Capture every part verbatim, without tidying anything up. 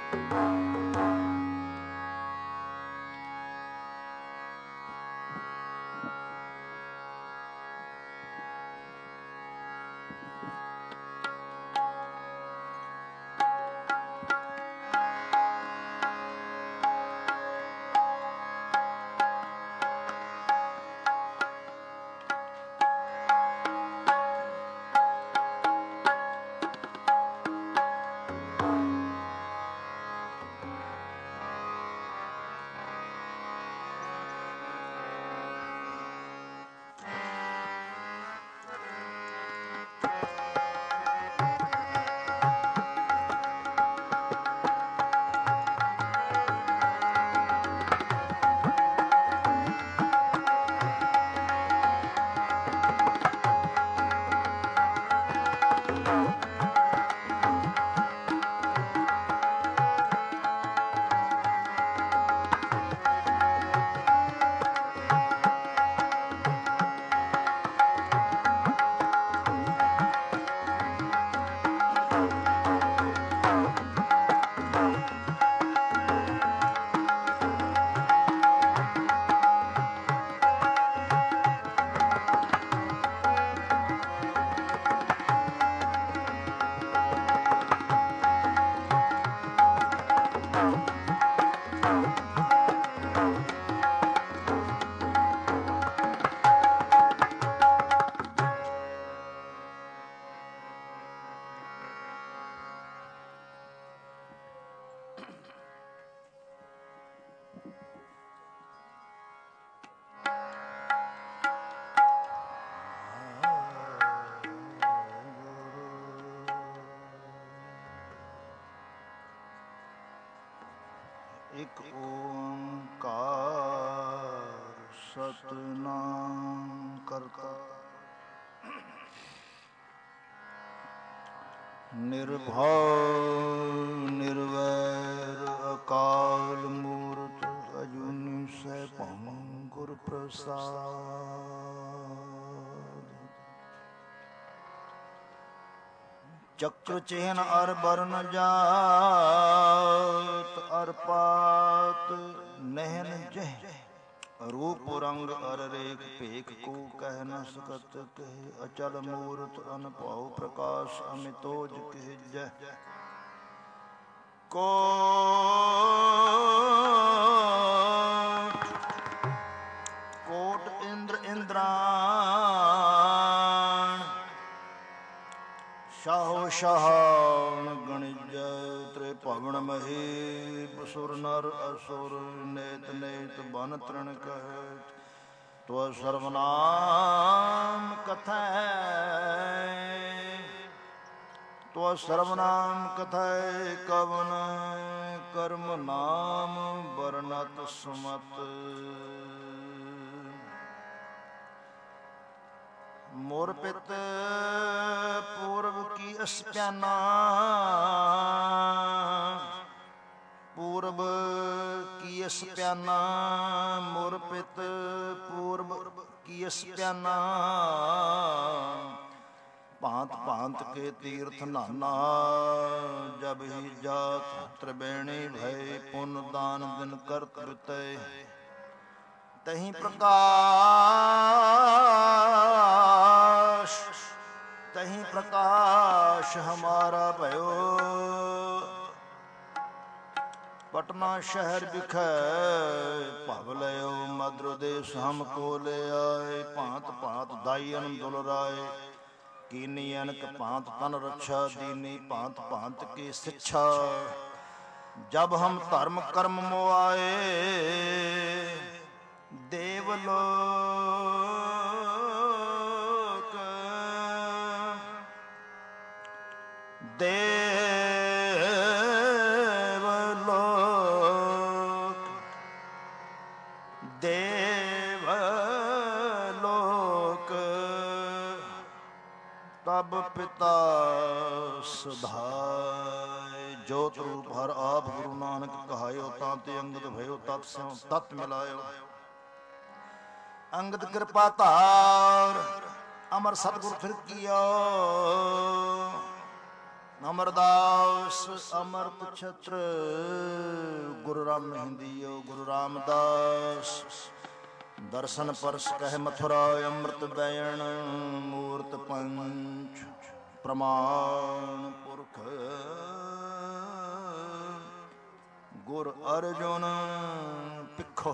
ਇਕ ਓੰਕਾਰ ਸਤਿਨਾਮ ਕਰਤਾ ਨਿਰਭਉ ਨਿਰਵੈਰ ਅਕਾਲ ਮੂਰਤਿ ਅਜੂਨੀ ਸੈਭੰ ਗੁਰ ਪ੍ਰਸਾਦਿ। ਚੱਕਰ ਚਿਹਨ ਅਰ ਬਰਨ ਜਾਤ ਅਰ ਪਾਤ ਨਹਿਨ ਜਹ ਰੂਪ ਰੰਗ ਅਰ ਰੇਖ ਭੇਖ ਕੋ ਕਹਿ ਨ ਸਕਤ ਕਹਿ ਅਚਲ ਮੂਰਤ ਅਨਭਉ ਪ੍ਰਕਾਸ਼ ਅਮਿਤੋਜ ਕਹਿ ਜਹ ਕੋਟ ਕੋਟ ਇੰਦਰ ਇੰਦਰਾਣ ਸ਼ਾਹੋ ਸ਼ਾਹਾਨ ਗਣਿਜ ਤ੍ਰਿਭਵਨ ਮਹੇਸ਼ ਸੁਰ ਨਰ ਅਸੁਰ ਨੇਤ ਨੇਤ ਬਨ ਤ੍ਰਿਣ ਕਹਿ ਤੋ ਸਰਵਨਾਮ ਕਥੈ ਤੋ ਸਰਵਨਾਮ ਕਥੈ ਕਵਨ ਕਰਮ ਨਾਮ ਬਰਨਤ ਸੁਮਤ ਮੋਰ ਪਿਤ ਪੂਰਬ ਕੀ ਅਸਪਿਆਨਾ ਪੂਰਬ ਕੀ ਅਸਪਿਆਨਾ ਮੋਰ ਪਿਤ ਪੂਰਬ ਕੀ ਅਸਪਿਆਨਾ ਭਾਂਤ ਭਾਂਤ ਕੇ ਤੀਰਥ ਨਾਨਾ ਜਬ ਹੀ ਜਾਤ ਤ੍ਰਿਬੇਣੀ ਭਏ ਪੁੰਨ ਦਾਨ ਦਿਨ ਕਰਤ ਬਿਤੈ ਤਹੀਂ ਪ੍ਰਕਾਸ਼ ਤਹੀਂ ਪ੍ਰਕਾਸ਼ ਹਮਾਰਾ ਭਇਓ ਪਟਨਾ ਸ਼ਹਿਰ ਵਿਖੇ ਭਵ ਲਿਓ ਮਧੁਰ ਦੇਸ ਹਮ ਕੋ ਲੈ ਆਏ ਭਾਂਤ ਭਾਂਤ ਦਾਈਨ ਦੁਲਰਾਏ ਕੀਨੀ ਅਨਕ ਭਾਂਤ ਤਨ ਰਕਸ਼ਾ ਦੀਨੀ ਭਾਂਤ ਭਾਂਤ ਕੀ ਸਿੱਛਾ ਜਬ ਹਮ ਧਰਮ ਕਰਮ ਮੁਆਏ ਦੇਵਲੋਕ ਦੇਵਲੋਕ ਦੇਵਲੋਕ ਤਬ ਪਿਤਾ ਸੁਧਾਇ ਜੋਤ ਰੂਪ ਹਰ ਆਪ ਗੁਰੂ ਨਾਨਕ ਕਹਾਇਓ ਤਾਂ ਤੇ ਅੰਗਦ ਭਇਓ ਤਤ ਸਿਉ ਤਤ ਮਿਲਾਇਓ ਅੰਗਦ ਕਿਰਪਾ ਧਾਰ ਅਮਰ ਸਤਿਗੁਰ ਫਿਰ ਕੀਓ ਅਮਰਦਾਸ ਅਮਰਤ ਛਤਰ ਗੁਰੂ ਰਾਮ ਮਹਿੰਦੀਓ ਗੁਰੂ ਰਾਮਦਾਸ ਦਰਸ਼ਨ ਪਰਸ ਕਹਿ ਮਥੁਰਾ ਅੰਮ੍ਰਿਤ ਬੈਣ ਮੂਰਤ ਪੰਚ ਪ੍ਰਮਾਣ ਪੁਰਖ ਗੁਰ ਅਰਜੁਨ ਪਿੱਖੋ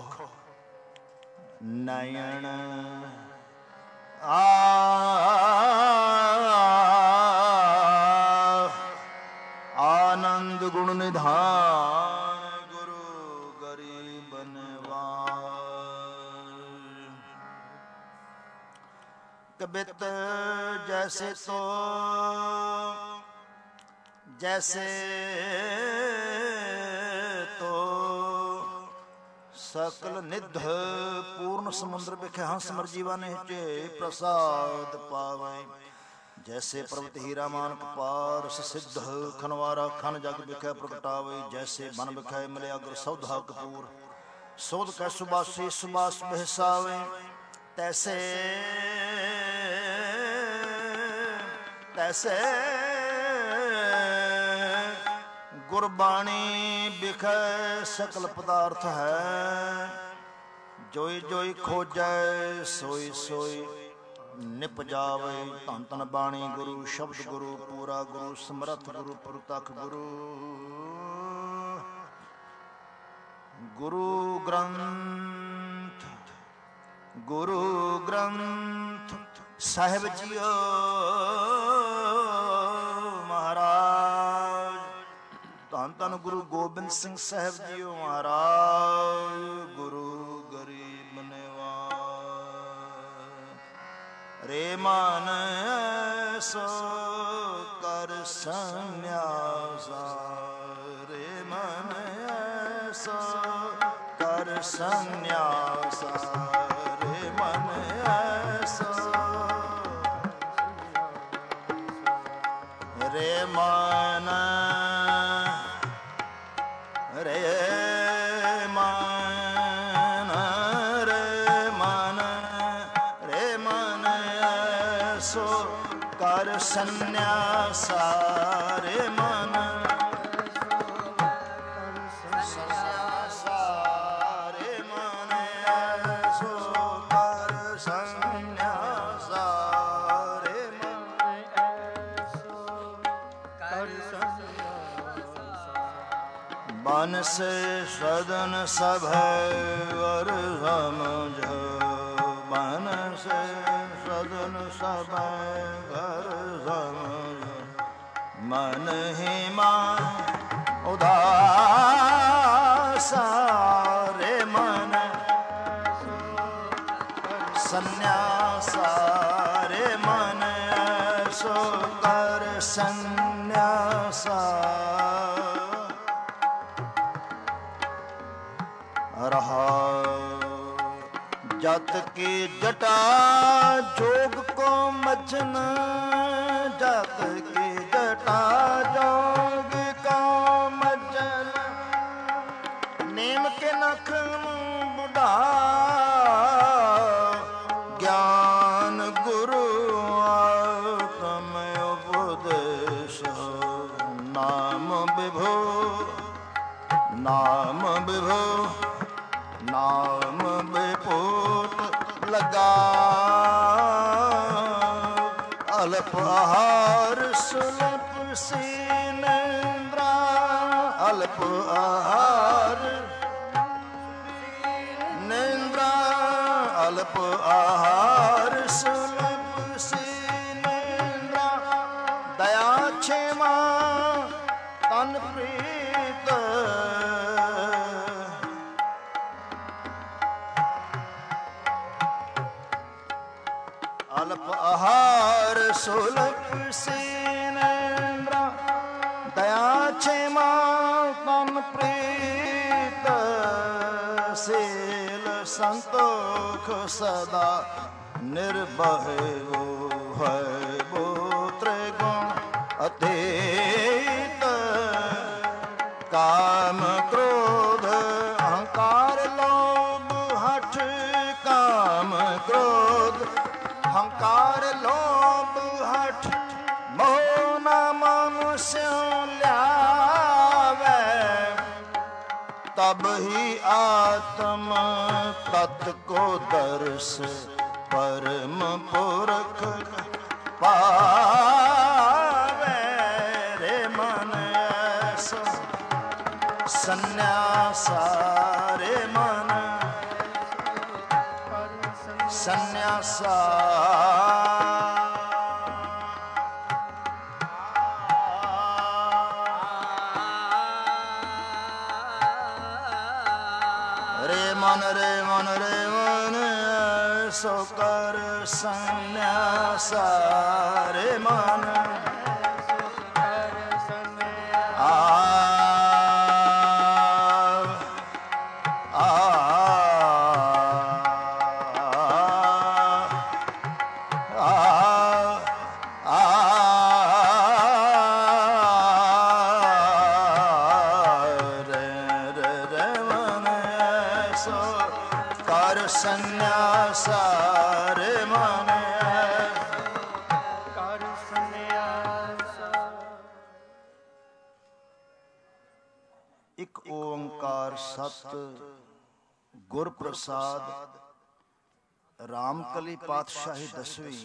ਨਯਨ ਆ ਆਨੰਦ ਗੁਣ ਨਿਧਾਨ ਗੁਰੂ ਗਰੀਬ ਨਿਵਾਜ ਕਬਿਤ ਜੈਸੇ ਤੋ ਜੈਸੇ ਤੋ ਸਕਲ ਨਿਧ ਪੂਰਨ ਸਮੁੰਦਰ ਵਿਖੇ ਹੰਸ ਮਰ ਜੀਵਾ ਨਿਹਚੇ ਪ੍ਰਸਾਦ ਪਾਵੈ ਜੈਸੇ ਪਰਵਤ ਹੀਰਾ ਮਾਨਕ ਪਾਰਸ ਸਿੱਧ ਖਨਵਾਰਾ ਖਨ ਜਗ ਵਿਖੇ ਪ੍ਰਗਟਾਵੇ ਜੈਸੇ ਬਨ ਵਿਖੇ ਮਿਲਿਆ ਗੁਰ ਸੌਧਾ ਕਪੂਰ ਸੋਧ ਕੈ ਸੁਬਾਸੀ ਸੁਬਾਸ ਬਹਿਸਾਵੇ ਤੈਸੇ ਤੈਸੇ ਗੁਰਬਾਣੀ ਵਿਖੇ ਸਕਲ ਪਦਾਰਥ ਹੈ ਜੋਈ ਜੋਈ ਖੋਜੈ ਸੋਈ ਸੋਈ ਨਿਪ ਜਾਵੇ ਧੰਨ ਧੰਨ ਬਾਣੀ ਗੁਰੂ ਸ਼ਬਦ ਗੁਰੂ ਪੂਰਾ ਗੁਰੂ ਸਮਰੱਥ ਗੁਰੂ ਪੁਰਤਖ ਗੁਰੂ ਗੁਰੂ ਗ੍ਰੰਥ ਗੁਰੂ ਗ੍ਰੰਥ ਸਾਹਿਬ ਜੀਓ ਮਹਾਰਾਜ ਧੰਨ ਧੰਨ ਗੁਰੂ ਗੋਬਿੰਦ ਸਿੰਘ ਸਾਹਿਬ ਜੀਓ ਮਹਾਰਾਜ ਗੁਰੂ ਗਰੀਬ ਨਿਵਾਜ ਰੇ ਮਨ ਐਸੋ ਕਰ ਸੰਨਿਆਸਾ ਰੇ ਮਨ ਐਸੋ ਕਰ ਸੰਨਿਆਸਾ ਰੇ ਮਨ ਐਸੋ ਰੇ ਮਨ ਰੇ ਮਨ ਰੇ ਮਨ ਰੇ ਮਨ ਐਸੋ ਕਰ ਸੰਨਿਆਸਾ ਰੇ ਮਨ ਸੰਨਿਆਸਾ ਰੇ ਮਨ ਐਸੋ ਕਰ ਸੰਨਿਆਸਾ ਰੇ ਮਨ ਐਸੋ ਕਰ ਸੰਨਿਆਸਾ ਬਨਸ ਸਦਨ ਸਭੈ ਵਰ ਸਮਝ ਬਨਸ ਸਦਨ ਸਭੈ ਵਰ ਸਮਝ ਮਨ ਹੀ ਮਨ ਉਦਾਸਾ ਰੇ ਮਨ ਸੰਨਿਆਸਾ ਰੇ ਮਨ ਐਸੋ ਕਰ ਸੰਨਿਆਸਾ ਰਹਾ ਜਤ ਕੀ ਜਟਾ ਜੋਗ ਕੋ ਮਚਨ ਜਤ ਕੀ ਜਟਾ ਜੋਗ ਕੋ ਮਚਨ ਨੇਮ ਕੇ ਨਖ ਬੁਢਾ ਗਿਆਨ ਗੁਰੂ ਆਤਮ ਉਪਦੇਸ਼ ਨਾਮ ਵਿਭੂ ਨਾਮ ਵਿਭੂ ਨਾਮ ਬਿਪੂਤ ਲਗਾ ਅਲਪ ਆਹਾਰ ਸੁਲਪ ਸੀਨੇਂਦਰਾ ਅਲਪ ਆਹਾਰ ਨੇਂਦਰਾ ਅਲਪ ਆਹਾਰ ਸੁਲਪ ਸੀਨੇਂਦਰਾ ਦਇਆ ਛੇਮਾ ਤਨ ਪ੍ਰੀਤ ਅਲਪ ਆਹਾਰ ਸੁਲਪ ਸੀਨੇਂਦਰਾ ਦਇਆ ਛੇਮਾ ਤਨ ਪ੍ਰੀਤ ਸੇਲ ਸੰਤੋਖ ਸਦਾ ਨਿਰਭੈ ਹੈ ਬੋ ਤ੍ਰਿਗੁਣ ਅਤੀਤ ਕਾਮ ਕ੍ਰੋਧ ਅਹੰਕਾਰ ਲੋਭ ਹਠ ਕਾਮ ਕ੍ਰੋਧ ਅਹੰਕਾਰ ਲੋਭ ਹਠ ਮੋਹ ਨਾ ਮਨੁष्य तब ही आत्म तत् को दर्श परम पुरख पावे रे मन ऐसा संन्यासा रे मन संन्यासा रे मन रे मन रे मन ऐसो कर संन्यासा रे मन आ आ संन्यासा रे मन कर संन्यासा। एक ओंकार सत गुर प्रसाद रामकली पातशाही दसवीं।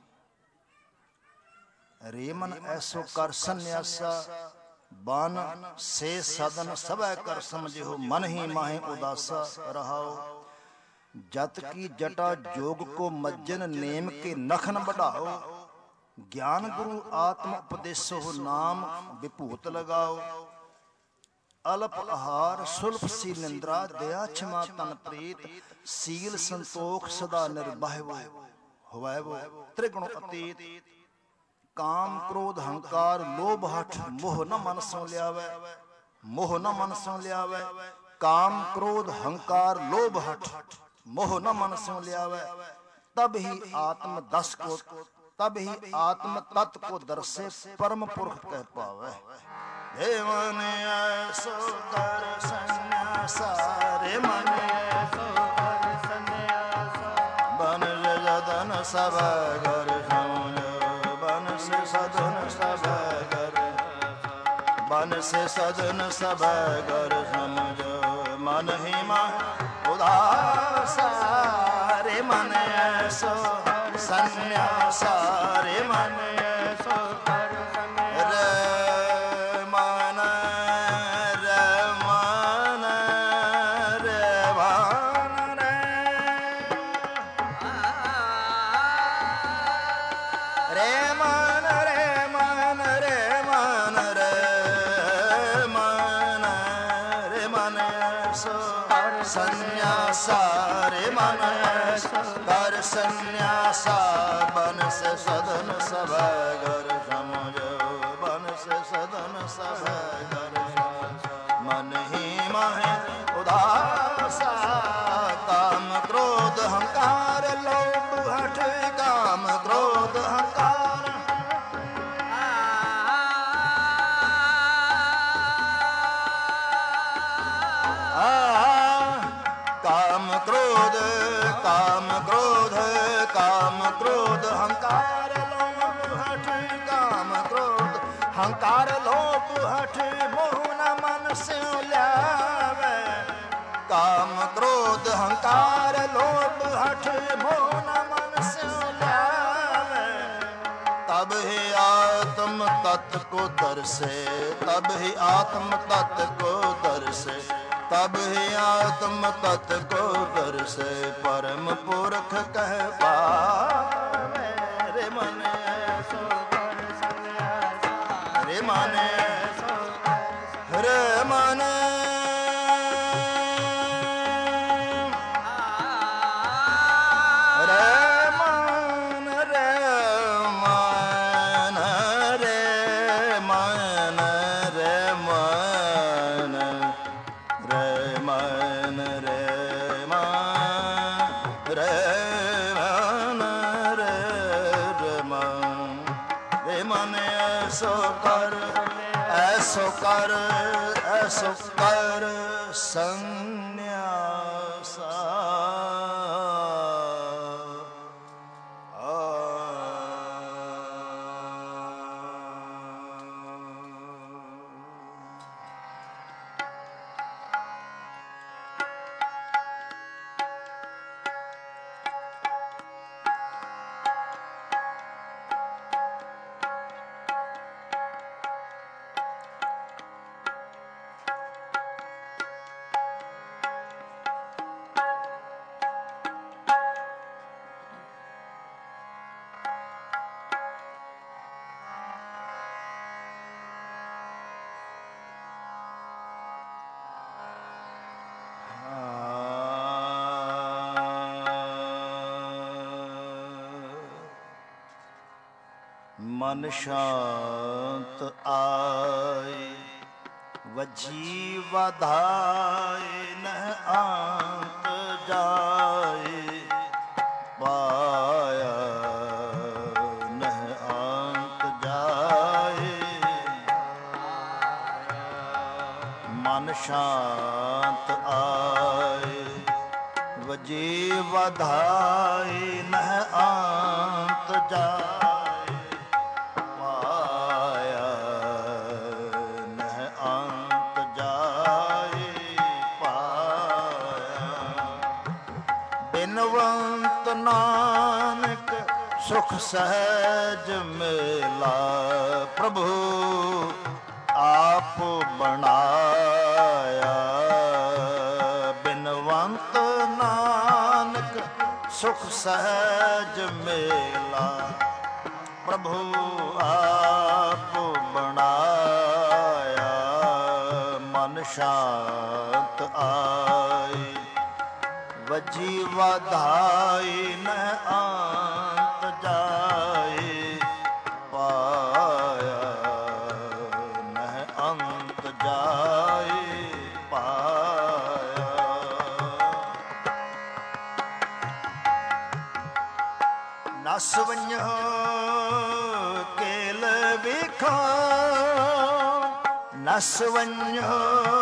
रेमन ऐसो कर संन्यासा बन से सदन सबै कर समझे हो मन ही माहे उदासा रहाओ। जत की जटा जोग को मज्जन नेम के नखन बढ़ाओ। ज्ञान गुरु आत्म उपदेशो नाम विभूत लगाओ। अल्प आहार सुल्फ सी निंद्रा दया क्षमा तन प्रीत सील संतोख सदा निर्बाहवो होवैवो त्रिगुण अतीत। काम क्रोध हंकार लोभ हठ मोह न मन सो ल्यावै मोह न मन सो ल्यावै। काम क्रोध हंकार लोभ हठ मोह न मन सो ल्यावै। तब ही आत्म दस को तब ही आत्म तत् को दर्शे परम पुरख कह पावै। हे मन ऐसो कर संन्यासा रे मन ऐसो कर संन्यासा बन जदन सब घर समझो बन से सदन सब घर बन से सदन सब घर समझो मन ही मन उदासा रे मन ऐसो संन्यासा रे मन ऐसो रे मन रे मन रे मन रे रे मन रे मन रे मन रे मन रे मन ऐसो संन्यासा रे मन कर संन्यासा बन से सदन सब घर समझो बन से सदन सब घर मन ही माहे उदासा। काम क्रोध हंकार लोभ हठ काम क्रोध हंकार काम क्रोध काम क्रोध काम क्रोध हंकार लोभ हठ काम क्रोध हंकार लोभ हठ मोह न मन से ल्यावै। काम क्रोध हंकार लोभ हठ मोह न मन से ल्यावै। तब ही आत्म तत् को दर्शे तब ही आत्म तत् को दर्शे तब ही आत्म तत् को दर्शे परम पुरख कह पावै। रे मन ऐसो कर संन्यासा रे मन ऐसो रे मन रे मन रे मन रे मन रे मन रे मन रे मन रे मन रे रे मन रे मन ऐसो कर ऐसो कर ऐसो कर संन्यासा। ਮਨ ਸ਼ਾਂਤ ਆਏ, ਵਜੀ ਵਧਾਏ ਨਹਿ ਅੰਤ ਜਾਏ, ਪਾਇਆ ਨਹਿ ਅੰਤ ਜਾਏ। ਮਨ ਸ਼ਾਂਤ ਆਏ, ਵਜੀ ਵਧਾਏ ਨਹਿ ਅੰਤ ਜਾਏ, ਪਾਇਆ ਨਹਿ ਅੰਤ ਜਾਏ, ਪਾਇਆ। ਬਿਨਵੰਤ ਨਾਨਕ ਸੁਖ ਸਹਿਜ ਮੇਲਾ, ਪ੍ਰਭੂ ਆਪ ਬਣਾਇਆ। ਬਿਨਵੰਤ ਨਾਨਕ ਸੁਖ ਸਹਿਜ ਮੇਲਾ, ਪ੍ਰਭੂ ਆਪ ਬਣਾਇਆ। ਮਨ ਸ਼ਾਂਤ ਆਏ, ਵਜੀ ਵਧਾਈ ਨਹਿ ਅੰਤ ਜਾਏ, ਪਾਇਆ ਨਹਿ ਅੰਤ ਜਾਏ, ਪਾਇਆ। ਨਸ ਵੰਝੋ ਕੇਲ ਵੇਖਾਂ, ਨਸ ਵੰਝੋ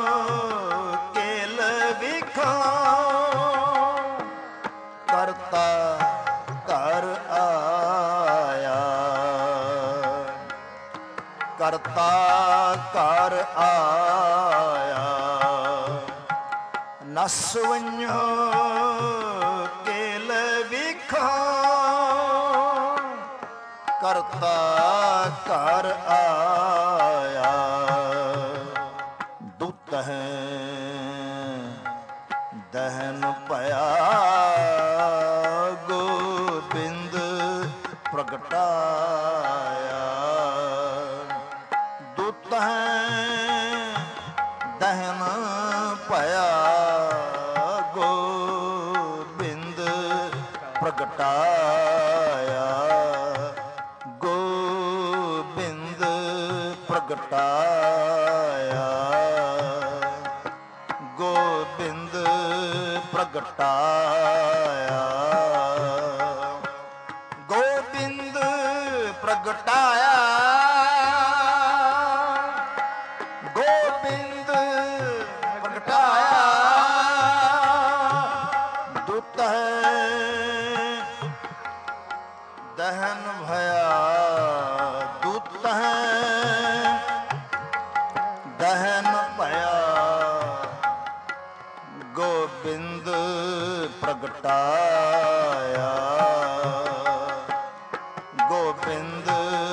ਕੇਲ ਵੇਖਾਂ, ਕਰਤਾ ਘਰ ਆਇਆ, ਕਰਤਾ ਘਰ ਆਇਆ। ਨਸ ਵੰਝੋ ਕੇਲ ਵੇਖਾਂ, ਕਰਤਾ ਘਰ ਆਇਆ। ਦੁੱਤ ਹੈ ਦਹਨ ਭਇਆ, ਗੋਬਿੰਦ ਪ੍ਰਗਟਾਇਆ। ਦੁੱਤ ਹੈ ਦਹਨ ਭਇਆ, ਗੋਬਿੰਦ ਪ੍ਰਗਟਾਇਆ, ਗੋਬਿੰਦ ਪ੍ਰਗਟਾਇਆ, ਗੋਬਿੰਦ ਪ੍ਰਗਟਾਇਆ। ਗੋਬਿੰਦ ਪ੍ਰਗਟਾਇਆ, ਗੋਬਿੰਦ ਪ੍ਰਗਟਾਇਆ। ਦੁੱਤ ਹੈ ਦਹਨ ਭਇਆ, ਦੁੱਤ ਹੈ ਦਹਨ ਭਇਆ, ਗੋਬਿੰਦ ਪ੍ਰਗਟਾਇਆ, ਗੋਬਿੰਦ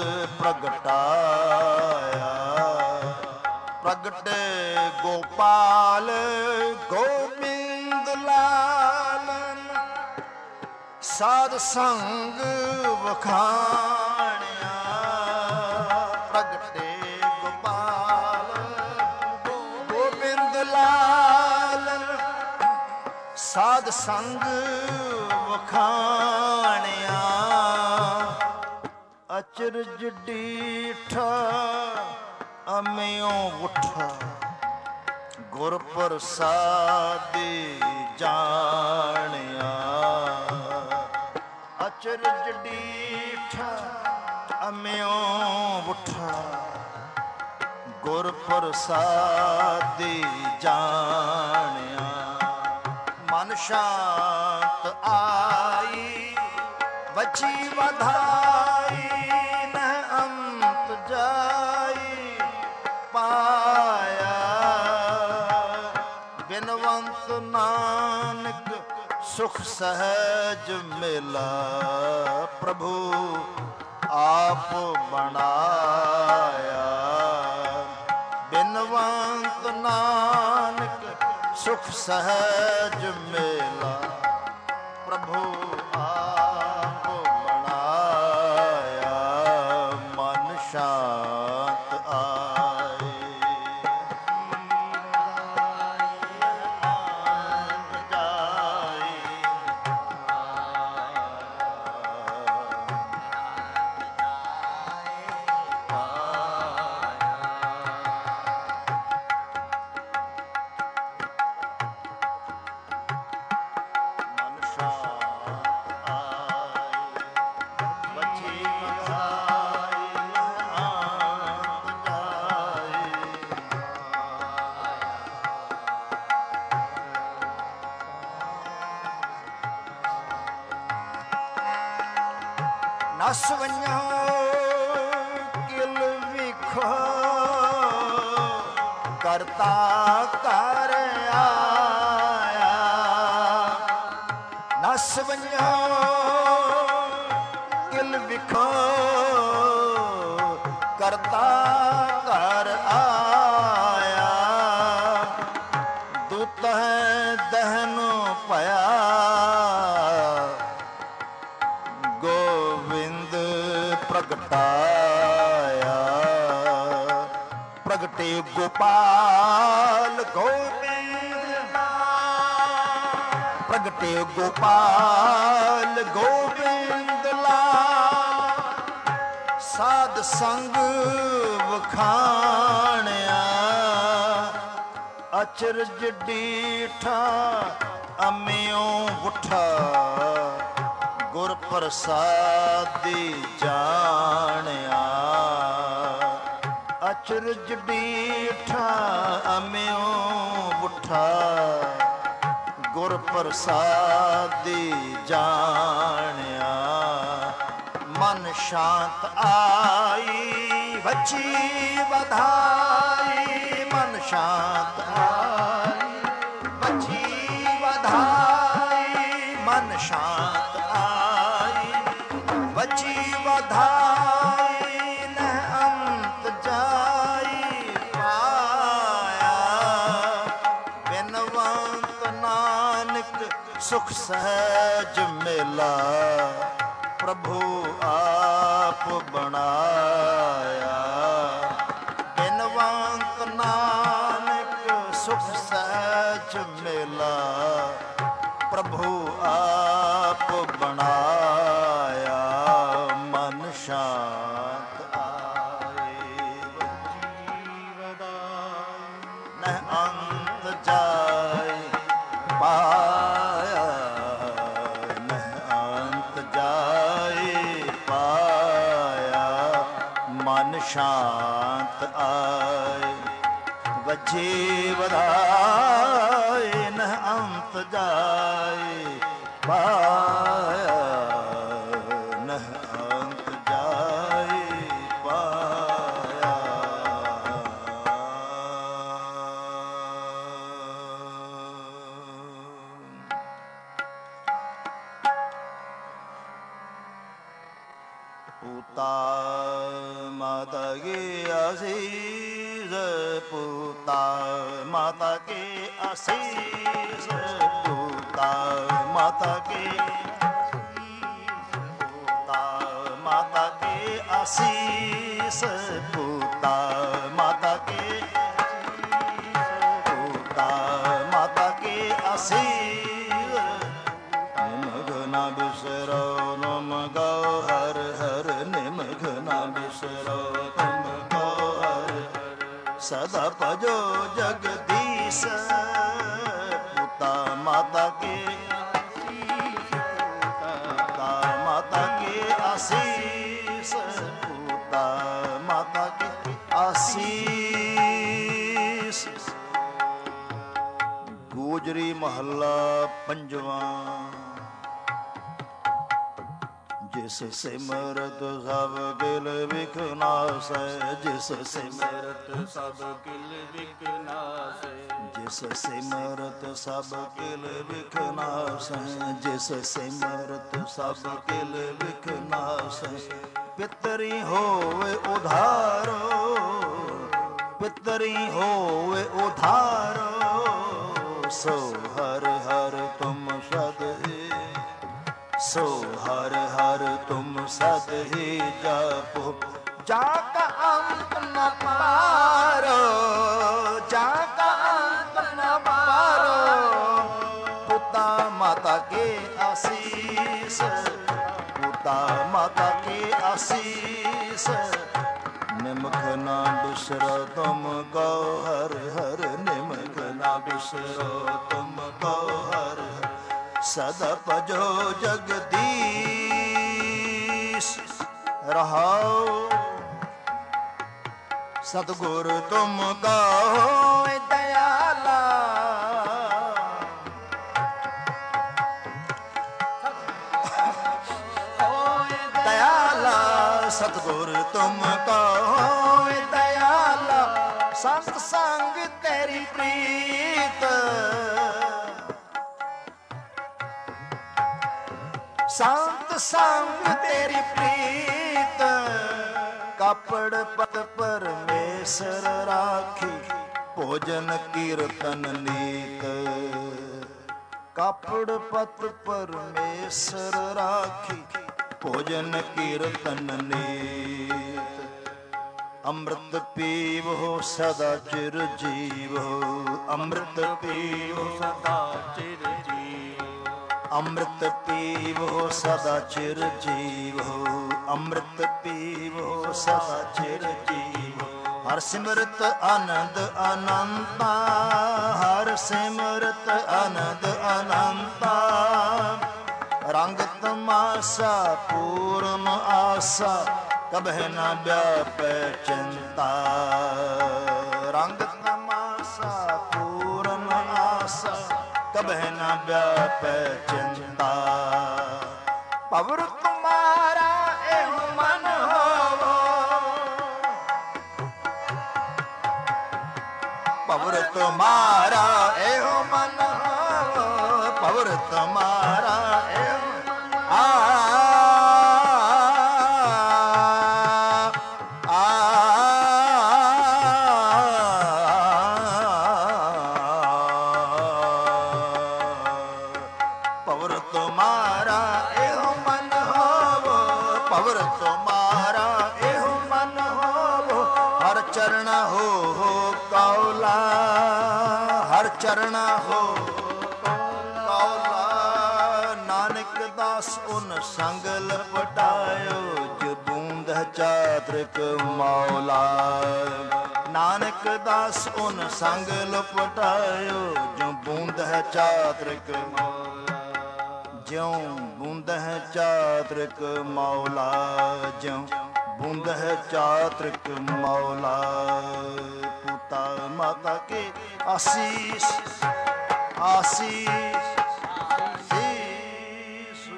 ਪ੍ਰਗਟਾਇਆ। ਪ੍ਰਗਟੇ ਗੋਪਾਲ ਗੋਬਿੰਦ ਲਾਲਨ, ਸਾਧ ਸੰਗ ਵਖਾਣਿਆ। ਪ੍ਰਗਟੇ ਗੋਪਾਲ ਗੋਬਿੰਦ ਲਾਲਨ, ਸਾਧ ਸੰਗ ਵਖਾਣਿਆ। ਅਚਰਜ ਡੀਠਾ ਅਮਿਓ ਉਠਾ, ਗੁਰ ਪ੍ਰਸਾਦੀ ਜਾਣਿਆ। ਅਚਰਜ ਡੀਠਾ ਅਮਿਓ ਉਠਾ, ਗੁਰ ਪ੍ਰਸਾਦੀ ਜਾਣਿਆ। ਮਨ ਸ਼ਾਂਤ ਆਈ, ਵਜੀ ਵਧਾਈ ਨਹਿ ਅੰਤ ਜਾਈ, ਪਾਇਆ। ਬਿਨਵੰਤ ਨਾਨਕ ਸੁਖ ਸਹਿਜ ਮੇਲਾ, ਪ੍ਰਭੂ ਆਪ ਬਣਾਇਆ। ਬਿਨਵੰਤ ਨਾਨਕ ਸੁਖ ਸਹਿਜ ਮੇਲਾ, ਪ੍ਰਭੂ ਆਪ ਬਣਾਇਆ। ਮਨ ਸ਼ਾਂਤ ਆਏ, ਨਸ ਵਈਆਂ ਕਿਲ ਵਿਖੋ ਕਰਤਾ ਕਰ ਆਇਆ। ਨਸ ਵਈਆਂ ਕਿਲ ਵਿਖੋ ਕਰਤਾ ਕਰ ਆਇਆ। ਦੁੱਤ ਹੈ ਦਹਨ ਭਇਆ ਗੋਵਿੰਦ ਪ੍ਰਗਟਾਇਆ। ਪ੍ਰਗਟੇ ਗੋਪਾਲ ਗੋਬਿੰਦ ਪ੍ਰਗਟੇ ਗੋਪਾਲ ਗੋਬਿੰਦ ਲਾ ਸਾਧ ਸੰਗ ਵਖਾਣਿਆ। ਅਚਰਜ ਡੀਠਾ ਅਮਿਓ ਉਠਾ ਗੁਰ ਪ੍ਰਸਾਦੀ ਜਾਣਿਆ। ਅਚਰਜ ਡੀਠਾ ਅਮਿਓ ਉਠਾ ਗੁਰ ਪ੍ਰਸਾਦੀ ਜਾਣਿਆ। ਮਨ ਸ਼ਾਂਤ ਆਈ ਵੱਜੀ ਵਧਾਈ। ਮਨ ਸ਼ਾਂਤ ਆਈ ਵੱਜੀ ਵਧਾਈ। ਮਨ ਸ਼ਾਂਤ ਆਈ ਵੱਜੀ ਵਧਾਈ। ਨਹਿ ਅੰਤ ਜਾਈ ਪਾਇਆ। ਬਿਨਵੰਤ ਨਾਨਕ ਸੁਖ ਸਹਿਜ ਮੇਲਾ ਪ੍ਰਭੂ ਆਪ ਬਣਾਇਆ। ਬਿਨਵੰਤ ਨਾਨਕ ਸੁਖ ਸਹਿਜ ਮੇਲਾ ਪ੍ਰਭੂ ਆਪ ਬਣਾਇਆ। ਮਨ ਸ਼ਾਂਤ ਆਏ ਵੱਜੀ ਵਧਾਈ। ਨਹਿ ਅੰਤ ਜਾਏ ਪਾਇਆ। ਨਹਿ ਅੰਤ ਜਾਏ ਪਾਇਆ। ਮਨ ਸ਼ਾਂਤ ਆਏ ਵੱਜੀ ਵਧਾਈ। ਨਹਿ ਅੰਤ ਜਾਏ ਪਾਇਆ। ਨਹਿ ਅੰਤ ਜਾਏ ਪਾਇਆ। ਪੂਤਾ ਮਾਤਾ ਕੀ ਅਸੀਸ। ਪੂਤਾ ਮਾਤਾ ਕੀ ਅਸੀਸ। ਪੂਤਾ ਮਾਤਾ ਕੀ ਪੂਤਾ ਮਾਤਾ ਕੀ ਅਸੀਸ। ਪੂਤਾ ਮਾਤਾ ਕੀ ਪੂਤਾ ਮਾਤਾ ਕੀ ਅਸੀਸ। ਨਿਮਗ ਨਾ ਬਿਸਰੋ ਨਮ ਗਉ ਹਰ ਹਰ। ਨਿਮਗ ਨਾ ਬਿਸਰੋ ਤੁਮ ਗਉ ਹਰ ਸਦਾ ਭਜੋ ਜਗਦੀਸ਼। ਪੂਤਾ ਮਾਤਾ ਕੀ ਪੂਤਾ ਮਾਤਾ ਕੀ ਆਸੀਸ। ਪੂਤਾ ਮਾਤਾ ਕੀ ਆਸੀਸ। ਗੋਜਰੀ ਮਹੱਲਾ ਪੰਜਵਾਂ। ਜਿਸ ਸਿਮਰਤ ਸਭ ਕਿਲ ਵਿਖ ਨਾਸੈ। ਜਿਸ ਸਿਮਰਤ ਸਭ ਕਿਲ ਵਿਖ ਨਾਸੈ। ਜਿਸ ਸਿਮਰਤ ਸਭ ਕਿਲ ਵਿਖ ਨਾਸੈ। ਜਿਸ ਸਿਮਰਤ ਸਭ ਕਿਲ ਵਿਖ ਨਾਸੈ। ਪਿਤਰੀ ਹੋਵੇ ਉਧਾਰੋ ਪਿਤਰੀ ਹੋਵੇ ਉਧਾਰੋ। ਸੋ ਹਰ ਹਰ ਤੁਮ ਸਦ ਹੀ ਸੋ ਹਰ ਹਰ ਤੁਮ ਸਦ ਹੀ ਜਪੋ। ਜਾ ਕਾ ਅੰਤ ਨ ਪਾਰੋ ਜਾ ਕਾ ਅੰਤ ਨ ਪਾਰੋ। ਪੁੱਤਾ ਮਾਤਾ ਕੇ ਆਸੀਸ। ਪੁੱਤਾ ਮਾਤਾ ਕੇ ਆਸੀਸ। ਨਿਮਖ ਨਾ ਬਿਸਰੋ ਤੁਮ ਕਉ ਹਰ ਹਰ। ਨਿਮਖ ਨਾ ਬਿਸਰੋ ਤੁਮ ਕਉ ਹਰ ਹਰ। ਸਦਾ ਭਜੋ ਜਗਦੀਸ਼। ਰਹਾਉ ਸਤਿਗੁਰ ਤੁਮ ਕਹੋ ਦਇਆਲਾ। ਦਇਆਲਾ ਸਤਿਗੁਰ ਤੁਮ ਕੋ ਦਇਆਲਾ, ਸੰਤ ਸੰਗ ਤੇਰੀ ਪ੍ਰੀਤ। ਸੰਤ ਸੰਗ ਤੇਰੀ ਪ੍ਰੀਤ, ਕਾਪੜ ਪਤ ਪਰਮੇਸ਼ਰ ਰਾਖੀ, ਭੋਜਨ ਕੀਰਤਨ ਨੀਤ। ਕਾਪੜ ਪਤ ਪਰਮੇਸ਼ਰ ਰਾਖੀ, ਭੋਜਨ ਕੀਰਤਨ ਨੀਤ। ਅੰਮ੍ਰਿਤ ਪੀਵੋ ਸਦਾ ਚਿਰ ਜੀਵੋ, ਅੰਮ੍ਰਿਤ ਪੀਵੋ ਸਦਾ ਚਿਰ ਜੀਵੋ। ਅੰਮ੍ਰਿਤ ਪੀਵੋ ਸਦਾ ਚਿਰ ਜੀਵੋ, ਅੰਮ੍ਰਿਤ ਪੀਵੋ ਸਦਾ ਚਿਰ ਜੀਵੋ। ਹਰ ਸਿਮਰਤ ਆਨੰਦ ਅਨੰਤਾ, ਹਰ ਸਿਮਰਤ ਆਨੰਦ ਅਨੰਤਾ। ਰੰਗ ਤਮਾਸ਼ਾ ਪੂਰਨ ਆਸਾ, ਕਬਹਿ ਨਾ ਵਿਆਪੈ ਚਿੰਤਾ। ਰੰਗ ਤਮਾਸ਼ਾ ਪੂਰਨ ਆਸਾ, ਕਬਹਿ ਨਾ ਵਿਆਪੈ ਚਿੰਤਾ। ਭਵਰ ਤੁਮਾਰਾ ਇਹੋ ਮਨ ਹੋਵੋ, ਭਵਰ ਤੁਮਾਰਾ ਇਹੋ ਮਨ ਹੋਵੋ, ਭਵਰ ਤੁਮਾਰਾ ਇਹੋ ਆ ਚਰਣਾ ਹੋ ਕੌਲਾ। ਨਾਨਕ ਦਾਸ ਉਨ ਸੰਗ ਲਪਟਾਇਓ, ਜੋ ਬੂੰਦ ਚਾਤ੍ਰਿਕ ਮੌਲਾ। ਨਾਨਕ ਦਾਸ ਉਨ ਸੰਗ ਲਪਟਾਇਓ, ਜੋ ਬੂੰਦ ਹੈ ਚਾਤ੍ਰਿਕ ਮੌਲਾ। ਜਿਉ ਬੂੰਦ ਹੈ ਚਾਤ੍ਰਿਕ ਮੌਲਾ, ਜਿਉ ਬੂੰਦ ਹੈ ਚਾਤ੍ਰਿਕ ਮੌਲਾ। ਪਿਤਾ ਮਾਤਾ ਕੇ ਆਸੀਸ ਆਸੀਸ ਆਸੀਸ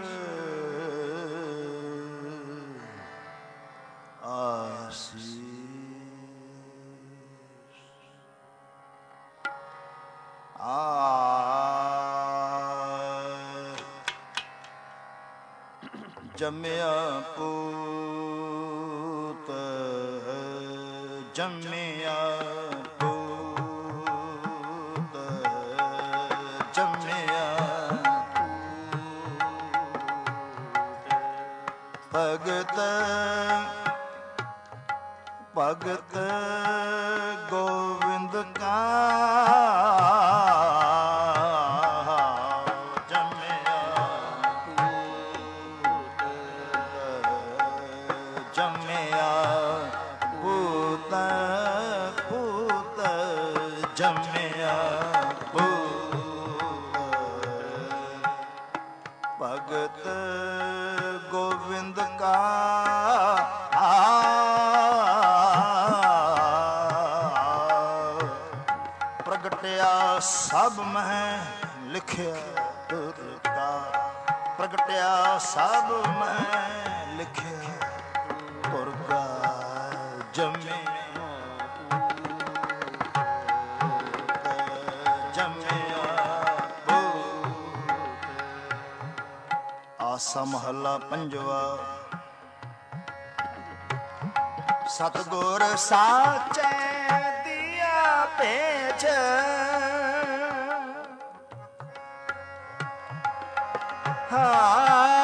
ਆਸੀਸ। ਆ ਜੰਮਿਆ ਪੂਤ, ਜੰਮਿਆ ਭਗਤ ਭਗਤ ਗੋਵਿੰਦ ਕਾ ਜੰਮਿਆ ਪੂਤ, ਜੰਮਿਆ ਪੂਤ, ਪੂਤ ਜੰਮਿਆ ਪੂਤ। ਭਗਤ ਗੋਵਿੰਦ ਕਾ ਪ੍ਰਗਟਿਆ ਸਭ ਮਹਿ ਲਿਖਿਆ ਦੁਰਗਾ। ਪ੍ਰਗਟਿਆ ਸਭ ਮਹਿ ਲਿਖਿਆ ਦੁਰਗਾ। ਜੰਮੇ ਜੰਮਿਆ ਆਸਾ ਮਹੱਲਾ ਪੰਜਵਾ। ਸਤਿਗੁਰ ਸਾਚੇ ਦੀਆ ਭੇਜ, ਹਾਂ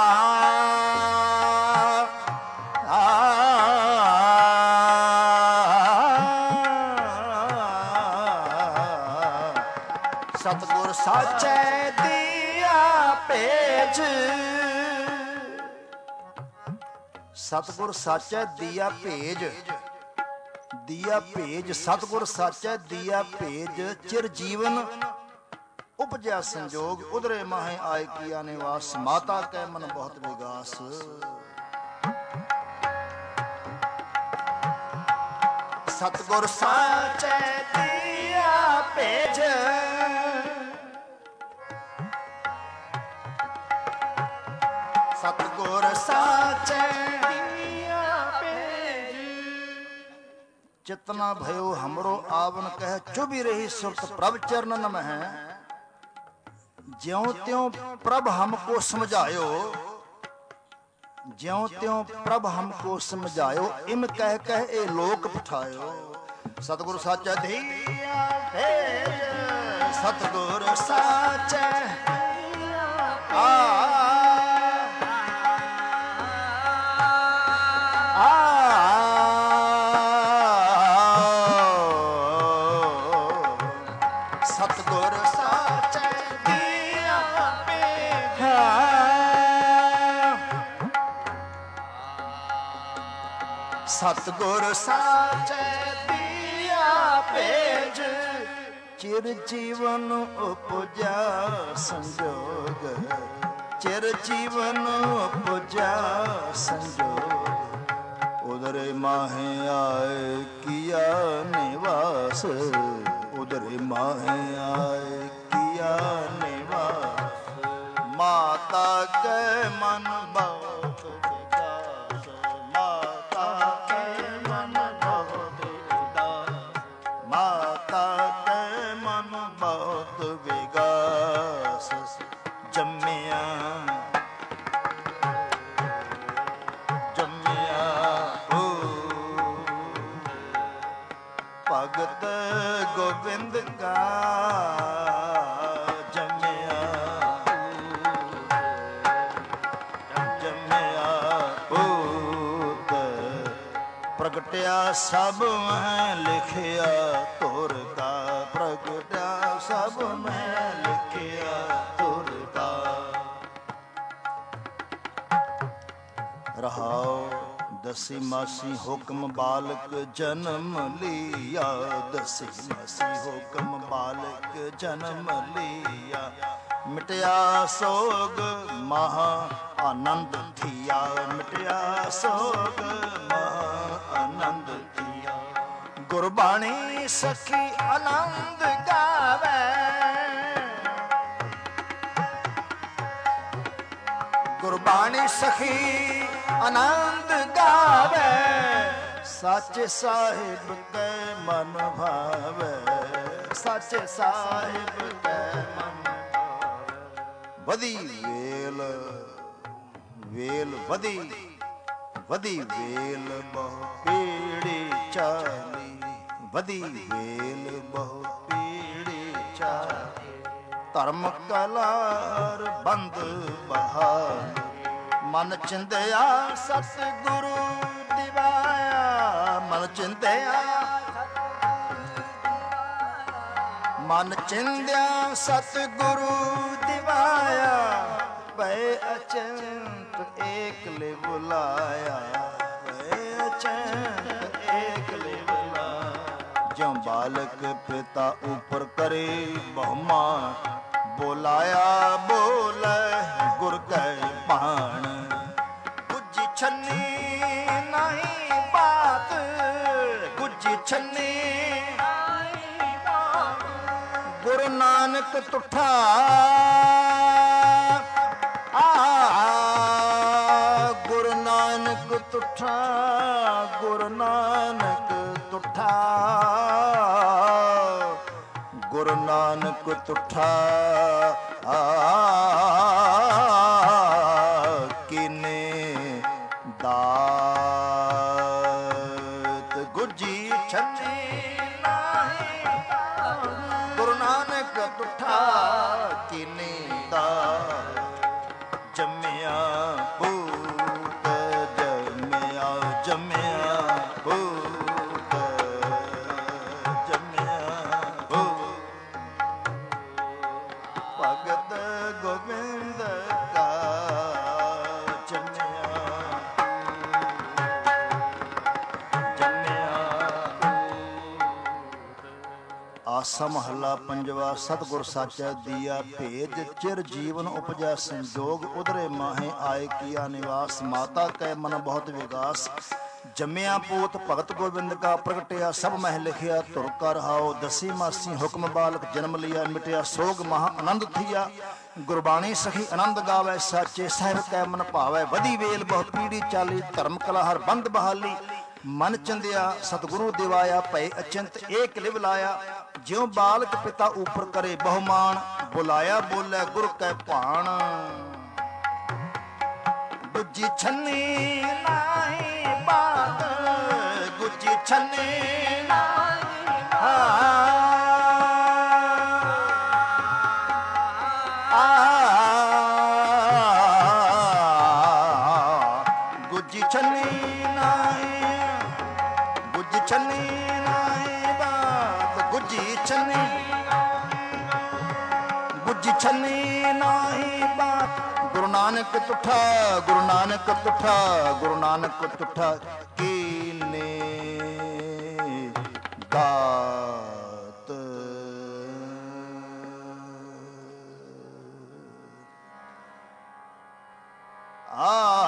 ਸਤਿਗੁਰ ਸਾਚੇ ਦੀਆ ਭੇਜ। ਸਤਿਗੁਰ ਸਾਚੈ ਦੀਆ ਭੇਜ, ਦੀਆ ਭੇਜ ਸਤਿਗੁਰ ਸਾਚੈ ਦੀਆ ਭੇਜ। ਚਿਰ ਜੀਵਨ ਉਪਜਿਆ ਸੰਜੋਗ, ਉਧਰੇ ਮਾਹੇ ਆਏ ਕੀਆ ਨਿਵਾਸ। ਮਾਤਾ ਕੈ ਮਨ ਬਹੁਤ ਵਿਗਾਸ। ਸਤਿਗੁਰ ਸਾਚੈ ਦੀਆ ਭੇਜ, ਸਤਿਗੁਰ ਸਾਚੈ ਦੀਆ चितना भयो हमरो आवन कह चुभी रही सुरत प्रभ चरणन में है। ज्यों त्यों प्रभ हमको समझायो, ज्यों त्यों प्रभ हमको समझायो, इम कह कह ए लोक पठायो। सतगुरु साचा धिया भेज, सतगुरु साचा आ सतगुर साचे दिया भेज, चिर जीवन उपजा संजोग, चिर जीवन उपजा संजोग। उधर माहे आए किया निवास, उधर माहे आए किया निवास। माता के मन बहुत विकास, माता के मन बहुत विकास, माता के मन बहुत विकास। जम्मिया जम्मिया ओ भगत गोविंद का जम्मिया, जम्मिया पूत प्रगटिया सब में लिखिया तुर का, प्रगटिया सब में लिखिया तुर का। रहाओ दसी मासी हुक्म बालक जन्म लिया, दसी मासी हुक्म बालक जन्म लिया। मिटया सोग महा आनंद थिया, मिटया सोग महा आनंद थिया। गुरबाणी सखी आनंद गावे, गुरबाणी सखी आनंद गावे। साचे साहिब के मन भावे, साचे साहिब के मन भावे। वदी वेल वेल वदी वदी वेल बहु पीड़ी चाली, वदी वेल बहु पीड़ी चाली। धर्म कलार बंद बहार, मन चिंदया सतगुरु दिवाया, मन चिंदया मन चिंदया सतगुरु दिवाया। भय अचंत एक ले बुलाया, भय अचंत एक ले बुलाया। ज्यों बालक पिता ऊपर करे बहुमान, बोलाया बोले गुर के पाण। गुज्जी छन्नी नहीं बात, गुज्जी छन्नी गुरु नानक तुठा, आ गुरु नानक तुठा, गुरु नानक तुठा, गुरु नानक तुठा। आ किने दात गुज्जी छन्नी नाही, गुरु नानक तुठा किने दात। जम्मिया पूत जम्मिया, जम्मिया पूत जम्मिया पूत। भगत गोविंद का जम्मिया, जम्मिया। आसा महला पंजवा। सतगुर साचा दिया भेज, चिर जीवन उपजा संजोग। उधरे माहे आए किया निवास, माता कै मन बहुत विकास। जम्मिया पूत भगत गोविंद का, प्रगटिया सब मह लिखिया तुर का। रहाओ दसी मासी हुक्म बालक जन्म लिया, मिटिया सोग महा आनंद थिया। गुरबाणी सखी आनंद गावे, साचे साहिब कै मन भावे। वदी वेल बहु पीड़ी चाली, धर्म कला हर बंद बहाली। ਮਨ ਚੰਦਿਆ ਸਤਿਗੁਰੂ ਦਿਵਾਇਆ ਭਏ ਅਚਿੰਤ ਏਕ ਲਿਵ ਲਾਇਆ। ਜਿਉ ਬਾਲਕ ਪਿਤਾ ਉਪਰ ਕਰੇ ਬਹੁਮਾਨ ਬੁਲਾਇਆ ਬੋਲੇ ਗੁਰ ਕੈ ਭਾਣ। ਗੁੱਜੀ ਛੰਨੀ ਨਾਹੀ ਬਾਤ ਗੁੱਜੀ ਛੰਨੀ ਨਾਹੀ ਹਾਂ ਗੁੱਜੀ ਛੰਨੀ ਨਾਹੀ ਗੁੱਜੀ ਛੰਨੀ ਨਾਹੀ ਬਾਤ ਗੁੱਜੀ ਛੰਨੀ ਗੁੱਜੀ ਛੰਨੀ ਨਾਹੀ ਬਾਤ। ਗੁਰੂ ਨਾਨਕ ਤੁਠਾ ਗੁਰੂ ਨਾਨਕ ਤੁਠਾ ਗੁਰੂ ਨਾਨਕ ਤੁਠਾ ਕੀਨੇ ਗਾਤ। ਆ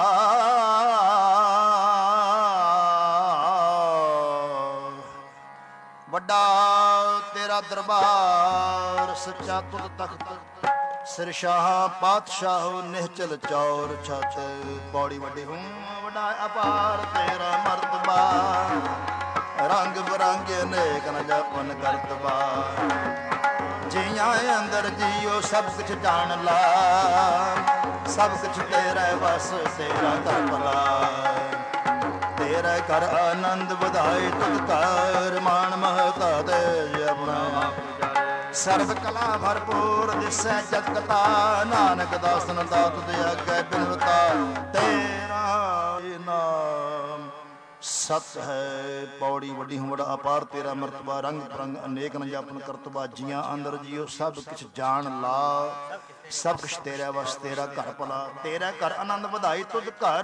ਵੱਡਾ ਤੇਰਾ ਦਰਬਾਰ ਸੱਚਾ ਤੁਧ ਤਖਤ ਸਿਰ ਸ਼ਾਹ ਪਾਤਸ਼ਾਹ ਨਿਹਚਲ ਚੌਰ ਛਤ। ਪੌੜੀ ਵੱਡੀ ਹੂੰ ਵੱਡਾ ਅਪਾਰ ਤੇਰਾ ਮਰਤਬਾ ਰੰਗ ਬਰੰਗੇ ਅਨੇਕ ਨ ਜਪਨ ਕਰਤਬਾ। ਜੀਆਂ ਅੰਦਰ ਜੀਓ ਸਭ ਕੁਛ ਜਾਣ ਲਾ ਸਭ ਕੁਛ ਤੇਰਾ ਵਸ ਤੇਰਾ ਕਰ ਭਲਾ। ਤੇਰਾ ਕਰ ਆਨੰਦ ਵਧਾਏ ਤੁਧ ਕਰ ਮਾਣ ਮਹਤਾ ਦੇ ਆਪਣਾ। ਸਰਬ ਕਲਾ ਭਰਪੂਰ ਦਿਸੈ ਜਗਤਾ ਨਾਨਕ ਦਾਸਨ ਦਾਤ ਦੇ ਅੱਗੇ ਬਿਨਵਤਾ। ਤੇਰਾ ਨਾਮ ਸਤ ਹੈ। ਪੌੜੀ ਵੱਡੀ ਹੁਮੜਾ ਅਪਾਰ ਤੇਰਾ ਮਰਤਬਾ ਰੰਗ ਬਰੰਗ ਅਨੇਕ ਨ ਜਪਨ ਕਰਤਬਾ। ਜੀਆਂ ਅੰਦਰ ਜੀਓ ਸਭ ਕੁਛ ਜਾਣ ਲਾ ਸਭ ਕੁਛ ਤੇਰਾ ਵਸ ਤੇਰਾ ਘਰ ਭਲਾ। ਤੇਰਾ ਘਰ ਆਨੰਦ ਵਧਾਈ ਤੁਧ ਘਰ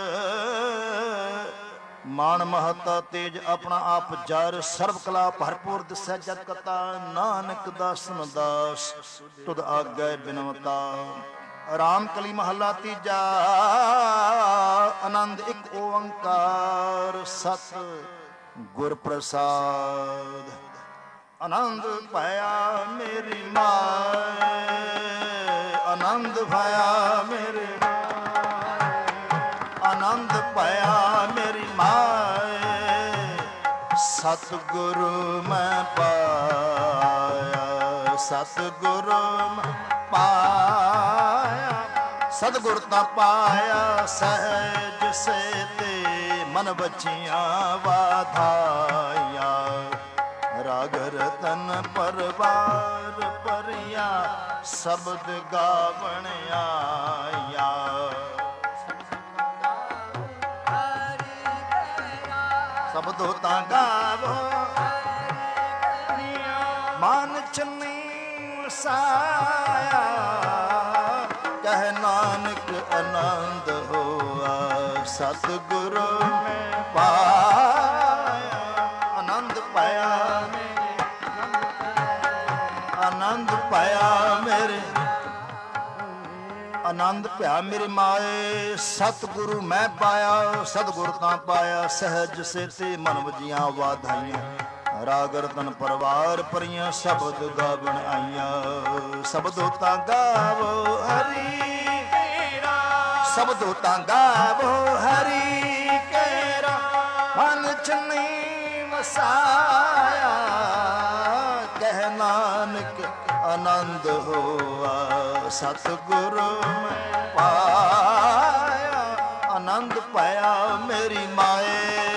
ਮਾਣ ਮਹਤਾ ਤੇਜ ਆਪਣਾ ਆਪ ਜਰ। ਸਰਬ ਕਲਾ ਭਰਪੂਰ ਦਿਸੈ ਜਗਤਾ ਨਾਨਕ ਦਾਸਨ ਦਾਸ ਤੁਧ ਆਗੇ ਬਿਨਵਤਾ। ਰਾਮ ਕਲੀ ਮਹੱਲਾ ਤੀਜਾ ਆਨੰਦ ਇੱਕ ਓੰਕਾਰ ਸਤ ਗੁਰ ਪ੍ਰਸਾਦ। ਆਨੰਦ ਪਾਇਆ ਮੇਰੀ ਮਾਏ ਆਨੰਦ ਪਾਇਆ ਮੇਰੇ ਆਨੰਦ ਪਾਇਆ ਮੇਰੀ ਮਾਏ। ਸਤਿਗੁਰੂ ਮੈਂ ਪਾਇਆ ਸਤਿਗੁਰੂ ਮੈਂ ਪਾਇਆ। ਸਤਿਗੁਰ ਤਾਂ ਪਾਇਆ ਸਹਿਜ ਸੇ ਤੇ ਮਨ ਬਚੀਆਂ ਵਾਧਾਈਆਂ। ਰਾਗ ਰਤਨ ਪਰਵਾਰ ਪਰਿਆ ਸ਼ਬਦ ਗਾਵਣ ਆਇਆ। ਸਬਦੋ ਤਾਂ ਗਾਵੋ ਮਨ ਚੰਨੀ ਵਸਾਇਆ। ਕਹਿ ਨਾਨਕ ਆਨੰਦ ਹੋਆ ਸਤਿਗੁਰੂ ਮੈਂ ਪਾਇਆ। ਆਨੰਦ ਪਾਇਆ ਆਨੰਦ ਪਾਇਆ ਮੇਰੇ ਆਨੰਦ ਭਿਆ ਮੇਰੇ ਮਾਏ। ਸਤਿਗੁਰੂ ਮੈਂ ਪਾਇਆ ਸਤਿਗੁਰ ਤਾਂ ਪਾਇਆ ਸਹਿਜ ਸੇ ਤੇ ਮਨ ਵਜੀਆਂ ਵਾਧਾਈਆਂ। ਰਾਗ ਰਤਨ ਪਰਵਾਰ ਪਰੀਆਂ ਸ਼ਬਦ ਗਾਵਣ ਆਈਆਂ। ਸ਼ਬਦੋ ਤਾਂ ਗਾਵੋ ਹਰੀ ਕੇਰਾ ਸ਼ਬਦੋ ਤਾਂ ਗਾਵੋ ਹਰੀ ਕੇਰਾ। ਮਨ ਚੰਨੀ ਵਸਾਇਆ ਕਹਿ ਨਾਨਕ ਆਨੰਦ ਹੋਆ ਸਤਿਗੁਰੂ ਮੈਂ ਪਾਇਆ। ਆਨੰਦ ਪਾਇਆ ਮੇਰੀ ਮਾਏ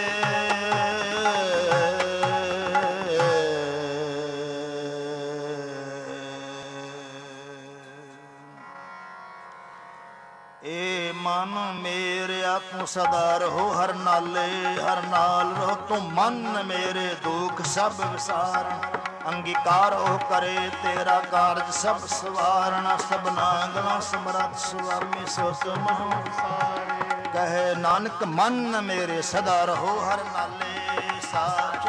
ਏ ਮਨ ਮੇਰਿਆ ਤੂੰ ਸਦਾ ਰਹੋ ਹਰ ਨਾਲੇ ਹਰ ਨਾਲ ਰਹੋ। ਤੂੰ ਮਨ ਮੇਰੇ ਦੁੱਖ ਸਭ ਵਿਸਾਰ ਅੰਗੀਕਾਰ ਉਹ ਕਰੇ ਤੇਰਾ ਕਾਰਜ ਸਭ ਸਵਾਰਣਾ। ਸਭਨਾ ਗਲਾਂ ਸਮਰੱਥ ਸੁਆਮੀ ਸੋ ਤੁਮ ਸਾਰੇ। ਕਹੇ ਨਾਨਕ ਮਨ ਮੇਰੇ ਸਦਾ ਰਹੋ ਹਰ ਨਾਲੇ ਸਾਚੇ।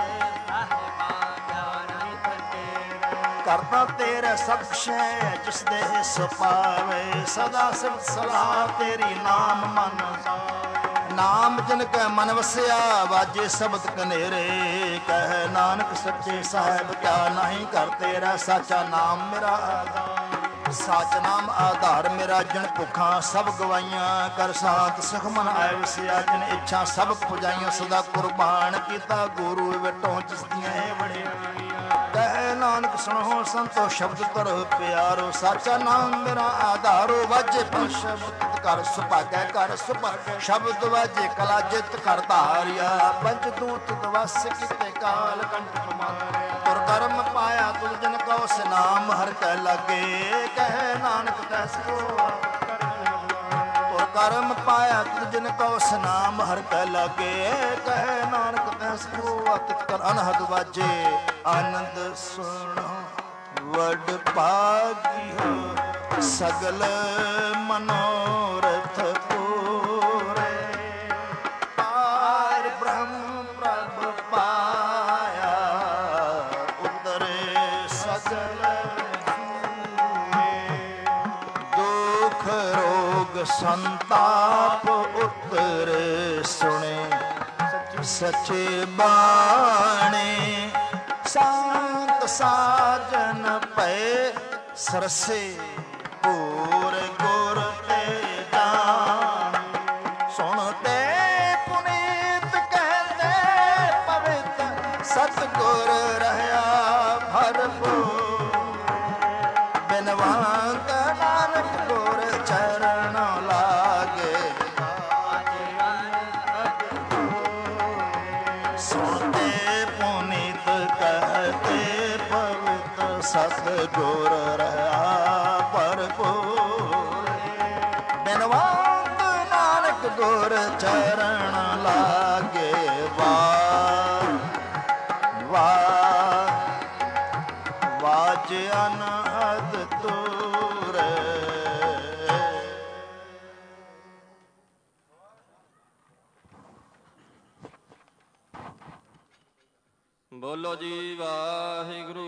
ਕਰਤਾ ਤੇਰੇ ਸਭ ਸ਼ੈ ਜਿਸ ਦੇ ਸੋ ਪਾਵੇ। ਸਦਾ ਸਿਫਤ ਸਲਾਹ ਤੇਰੀ ਨਾਮ ਮਨ ਨਾਮ ਜਿਨ ਕੈ ਮਨ ਵਸਿਆ ਵਾਜੇ ਸ਼ਬਦ ਕਨੇਰੇ। ਕਹਿ ਨਾਨਕ ਸੱਚੇ ਸਾਹਿਬ ਕਿਆ ਨਹੀਂ ਕਰ ਤੇਰਾ ਸਾਚਾ ਨਾਮ ਮੇਰਾ। ਸਾਚ ਨਾਮ ਆਧਾਰ ਮੇਰਾ ਜਨ ਭੁੱਖਾਂ ਸਭ ਗਵਾਈਆਂ। ਕਰ ਸਾਤ ਸੁਖਮਨ ਆਇ ਸਿਆਜਨ ਇੱਛਾ ਸਭ ਪੁਜਾਈਆਂ। ਸਦਾ ਕੁਰਬਾਨ ਕੀਤਾ ਗੁਰੂ ਵਿਟੋਂ ਜਿਸ ਦੀਆਂ ਇਹ ਵਡਿਆਈਆਂ। ਕਹਿ ਨਾਨਕ ਸੁਣੋ ਸੰਤੋ ਸ਼ਬਦ ਕਰੋ ਪਿਆਰੋ। ਸਾਚਾ ਨਾਮ ਮੇਰਾ ਆਧਾਰੋ। ਵਾਜੇ ਪਰ ਸ਼ਬਦ ਕਰ ਸੁਭਾਗੈ ਕਰ ਸੁਭਾਗੈ। ਸ਼ਬਦ ਵਾਜੇ ਕਲਾ ਜਿਤ ਕਰ ਧਾਰਿਆ। ਪੰਜ ਦੂਤ ਦਵਸ ਕਿਤੇ ਕਾਲ ਕੰਠ ਮਾਰਿਆ। ਤੁਰ ਕਰਮ ਪਾਇਆ ਤੁਲ ਜਨ ਕਉ ਸਨਾਮ ਹਰਿ ਕੈ ਲਾਗੇ। ਕਹਿ ਨਾਨਕ ਤੈਸ ਕੋ ਤੁਰ ਕਰਮ ਪਾਇਆ ਤੁਲ ਜਨ ਕਉ ਸਨਾਮ ਹਰਿ ਕੈ ਲਾਗੇ। ਕਹਿ ਨਾਨਕ ਤੈਸ ਕੋ ਅਤਿ ਕਰ ਅਨਹਦ ਵਾਜੇ। ਆਨੰਦ ਸੁਣੋ ਵਡ ਭਾਗਿਓ ਸਗਲ ਮਨੋਰਥ ਪੂਰੇ। ਪਾਰ ਬ੍ਰਹਮ ਪ੍ਰਭ ਪਾਇਆ ਉਤਰੇ ਸਗਲ ਦੁਖ ਰੋਗ ਸੰਤਾਪ ਉਤਰੇ। ਸੁਣੇ ਸੱਚੇ ਬਾਣੇ ਸੰਤ ਸਾਜਨ ਪਏ ਸਰਸੇ। ਪੂਰ ਗੁਰ ਤੇ ਜਾਣ ਸੁਣਤੇ ਪੁਨੀਤ ਕਹਿੰਦੇ ਪਵਿੱਤ ਸਤਿਗੁਰ ਰਹਿਆ ਭਰਪੂਰ। ਬਿਨਵੰਤ ਨਾਨਕ ਗੁਰ ਚਰਨ ਲਾਗੇ। ਸੁਣਤੇ ਪੁਨੀਤ ਕਹਤੇ ਪਵਿੱਤ ਸਤਿਗੁਰ ਰਹਿਆ ਭਰਪੂਰ। ਬਿਨਵੰਤ ਨਾਨਕ ਗੁਰ ਚਰਨ ਲਾਗੇ। ਵਾਹ ਵਾਹ ਵਾਜ ਅਨਹਦ ਤੂਰੇ। ਬੋਲੋ ਜੀ ਵਾਹਿਗੁਰੂ।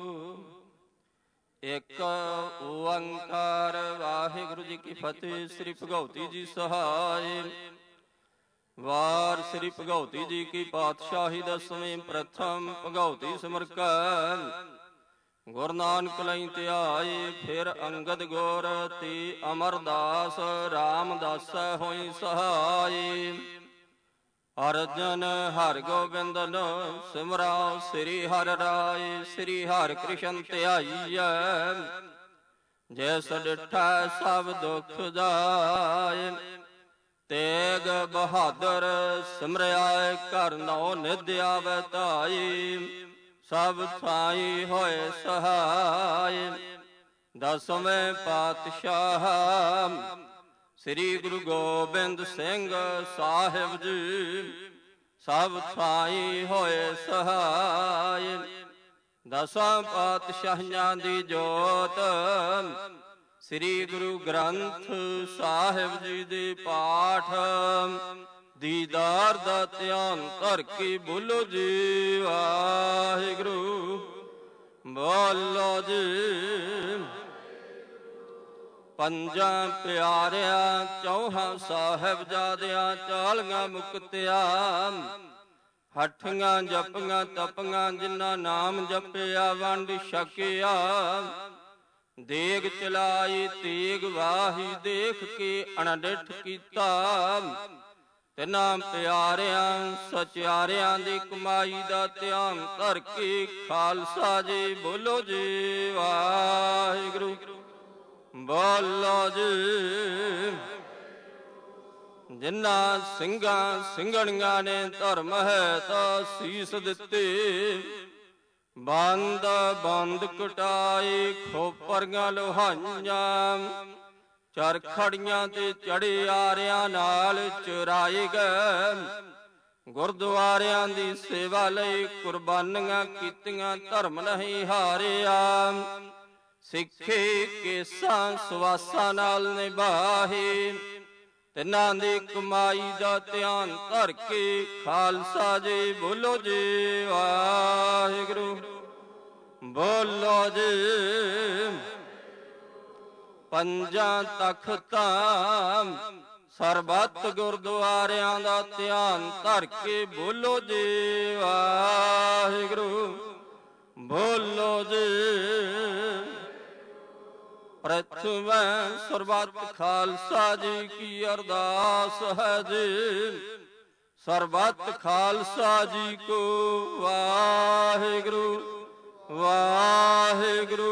ਇੱਕ ਓੰਕਾਰ ਵਾਹਿਗੁਰੂ ਜੀ ਕੀ ਫਤਿਹ। ਸ੍ਰੀ ਭਗਉਤੀ ਜੀ ਸਹਾਇ। ਵਾਰ ਸ੍ਰੀ ਭਗਉਤੀ ਜੀ ਕੀ ਪਾਤਸ਼ਾਹੀ ਦਸਵੇਂ ਪ੍ਰਥਮ ਭਗਉਤੀ ਸਿਮਰਕੈ। ਗੁਰੂ ਨਾਨਕ ਲਈ ਧਿਆਏ ਫਿਰ ਅੰਗਦ ਗੁਰ ਤੇ ਅਮਰਦਾਸ। ਰਾਮਦਾਸੈ ਹੋਈ ਸਹਾਈ। ਅਰਜਨ ਹਰਿ ਗੋਬਿੰਦਨ ਸਿਮਰਾ ਸ੍ਰੀ ਹਰਿ ਰਾਇ। ਸ੍ਰੀ ਹਰਿ ਕ੍ਰਿਸ਼ਨ ਧਿਆਈਐ ਜੈਸ ਡਿਠੈ ਸਭ ਦੁਖ ਜਾਇ। ਤੇਗ ਬਹਾਦਰ ਸਿਮਰਿਆ ਘਰ ਨੌ ਨਿਧ ਆਵੈ ਧਾਈ। ਸਭ ਥਾਈ ਹੋਏ ਸਹਾਈ। ਦਸਵੇਂ ਪਾਤਸ਼ਾਹ ਸ੍ਰੀ ਗੁਰੂ ਗੋਬਿੰਦ ਸਿੰਘ ਸਾਹਿਬ ਜੀ। ਸਭ ਥਾਈ ਹੋਏ ਸਹਾਈ। ਦਸਾਂ ਪਾਤਸ਼ਾਹੀਆਂ ਦੀ ਜੋਤ ਸ੍ਰੀ ਗੁਰੂ ਗ੍ਰੰਥ ਸਾਹਿਬ ਜੀ ਦੇ ਪਾਠ। ਦੀਦਾਰ ਦਾ ਧਿਆਨ ਧਰ ਕੇ ਬੋਲੋ ਜੀ ਵਾਹਿਗੁਰੂ। ਬੋਲੋ ਜੀ। ਪੰਜਾਂ ਪਿਆਰਿਆਂ ਚੌਹਾਂ ਸਾਹਿਬਜ਼ਾਦਿਆਂ ਚਾਲੀਆਂ ਮੁਕਤਿਆਂ। ਹੱਠੀਆਂ ਜਪੀਆਂ ਤਪੀਆਂ ਜਿਨ੍ਹਾਂ ਨਾਮ ਜਪਿਆ ਵੰਡ ਛਕਿਆ। ਦੇਗ ਚਲਾਈ ਤੇਗ ਵਾਹੀ ਦੇਖ ਕੇ ਅਣਡਿੱਠ ਕੀਤਾ। ਤਿੰਨਾਂ ਪਿਆਰਿਆਂ ਸਚਿਆਰਿਆਂ ਦੀ ਕਮਾਈ ਦਾ ਧਿਆਨ ਧਰ ਕੇ ਖਾਲਸਾ ਜੀ ਬੋਲੋ ਜੀ ਵਾਹਿਗੁਰੂ। ਬੋਲੋ ਜੀ। ਜਿਨ੍ਹਾਂ ਸਿੰਘਾਂ ਸਿੰਘਣੀਆਂ ਨੇ ਧਰਮ ਹੈ ਤਾਂ ਸੀਸ ਦਿੱਤੇ। ਬੰਦ ਬੰਦ ਕਟਾਏ ਖੋਪਰੀਆਂ ਲੋਹਾਈਆਂ। ਚਰਖੜੀਆਂ ਤੇ ਚੜੇ ਆਰਿਆਂ ਨਾਲ ਚੁਰਾਏ ਗਏ। ਗੁਰਦੁਆਰਿਆਂ ਦੀ ਸੇਵਾ ਲਈ ਕੁਰਬਾਨੀਆਂ ਕੀਤੀਆਂ ਧਰਮ ਨਹੀਂ ਹਾਰਿਆ। ਸਿੱਖੇ ਕੇਸਾਂ ਸਵਾਸਾਂ ਨਾਲ ਨਿਭਾਹੇ। ਤਿੰਨਾਂ ਦੀ ਕਮਾਈ ਦਾ ਧਿਆਨ ਧਰ ਕੇ ਖਾਲਸਾ ਜੀ ਬੋਲੋ ਜੀ ਵਾਹਿਗੁਰੂ। ਬੋਲੋ ਜੀ। ਪੰਜਾਂ ਤਖਤਾਂ ਸਰਬੱਤ ਗੁਰਦੁਆਰਿਆਂ ਦਾ ਧਿਆਨ ਧਰ ਕੇ ਬੋਲੋ ਜੀ ਵਾਹਿਗੁਰੂ। ਬੋਲੋ ਜੀ। ਪ੍ਰਥਮੈ ਸਰਬੱਤ ਖਾਲਸਾ ਜੀ ਕੀ ਅਰਦਾਸ ਹੈ ਜੀ। ਸਰਬੱਤ ਖਾਲਸਾ ਜੀ ਕੋ ਵਾਹਿਗੁਰੂ ਵਾਹਿਗੁਰੂ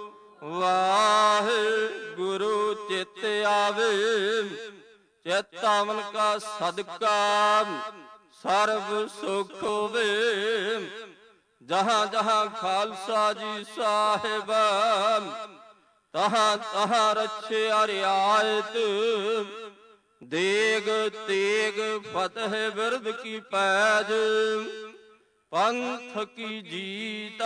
ਵਾਹਿਗੁਰੂ। ਚਿਤ ਆਵੇ ਚਿਤ ਆਵਨ ਕਾ ਸਦਕਾ ਸਰਬ ਸੁਖ ਹੋਵੇ। ਜਹਾਂ ਜਹਾਂ ਖਾਲਸਾ ਜੀ ਸਾਹਿਬ ਤਹਾਂ ਤਹਾਂ ਰੱਛਿਆ ਰਿਆਇਤ। ਦੇਗ ਤੇਗ ਫਤਿਹ ਬਿਰਦ ਕੀ ਪੈਜ ਪੰਥ ਕੀ ਜੀਤ।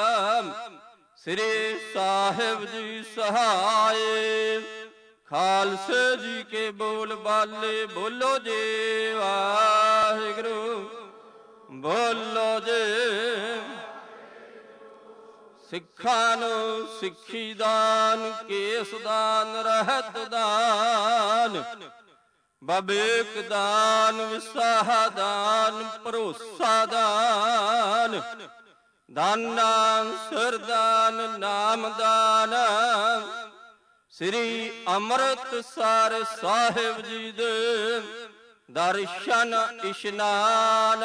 ਸ੍ਰੀ ਸਾਹਿਬ ਜੀ ਸਹਾਏ ਖਾਲਸੇ ਜੀ ਕੇ ਬੋਲ ਬਾਲੇ ਬੋਲੋ ਜੀ ਵਾਹਿਗੁਰੂ ਬੋਲੋ ਜੀ। ਸਿੱਖਾਂ ਨੂੰ ਸਿੱਖੀ ਦਾਨ ਕੇਸ ਦਾਨ ਰਹਿਤ ਦਾਨ ਬਬੇਕ ਦਾਨ ਵਿਸਾਹ ਦਾਨ ਭਰੋਸਾ ਦਾਨ ਦਾਨਾ ਸਰਦਾਨ ਨਾਮ ਦਾਨ। ਸ੍ਰੀ ਅੰਮ੍ਰਿਤਸਰ ਸਾਹਿਬ ਜੀ ਦੇ ਦਰਸ਼ਨ ਇਸ਼ਨਾਨ।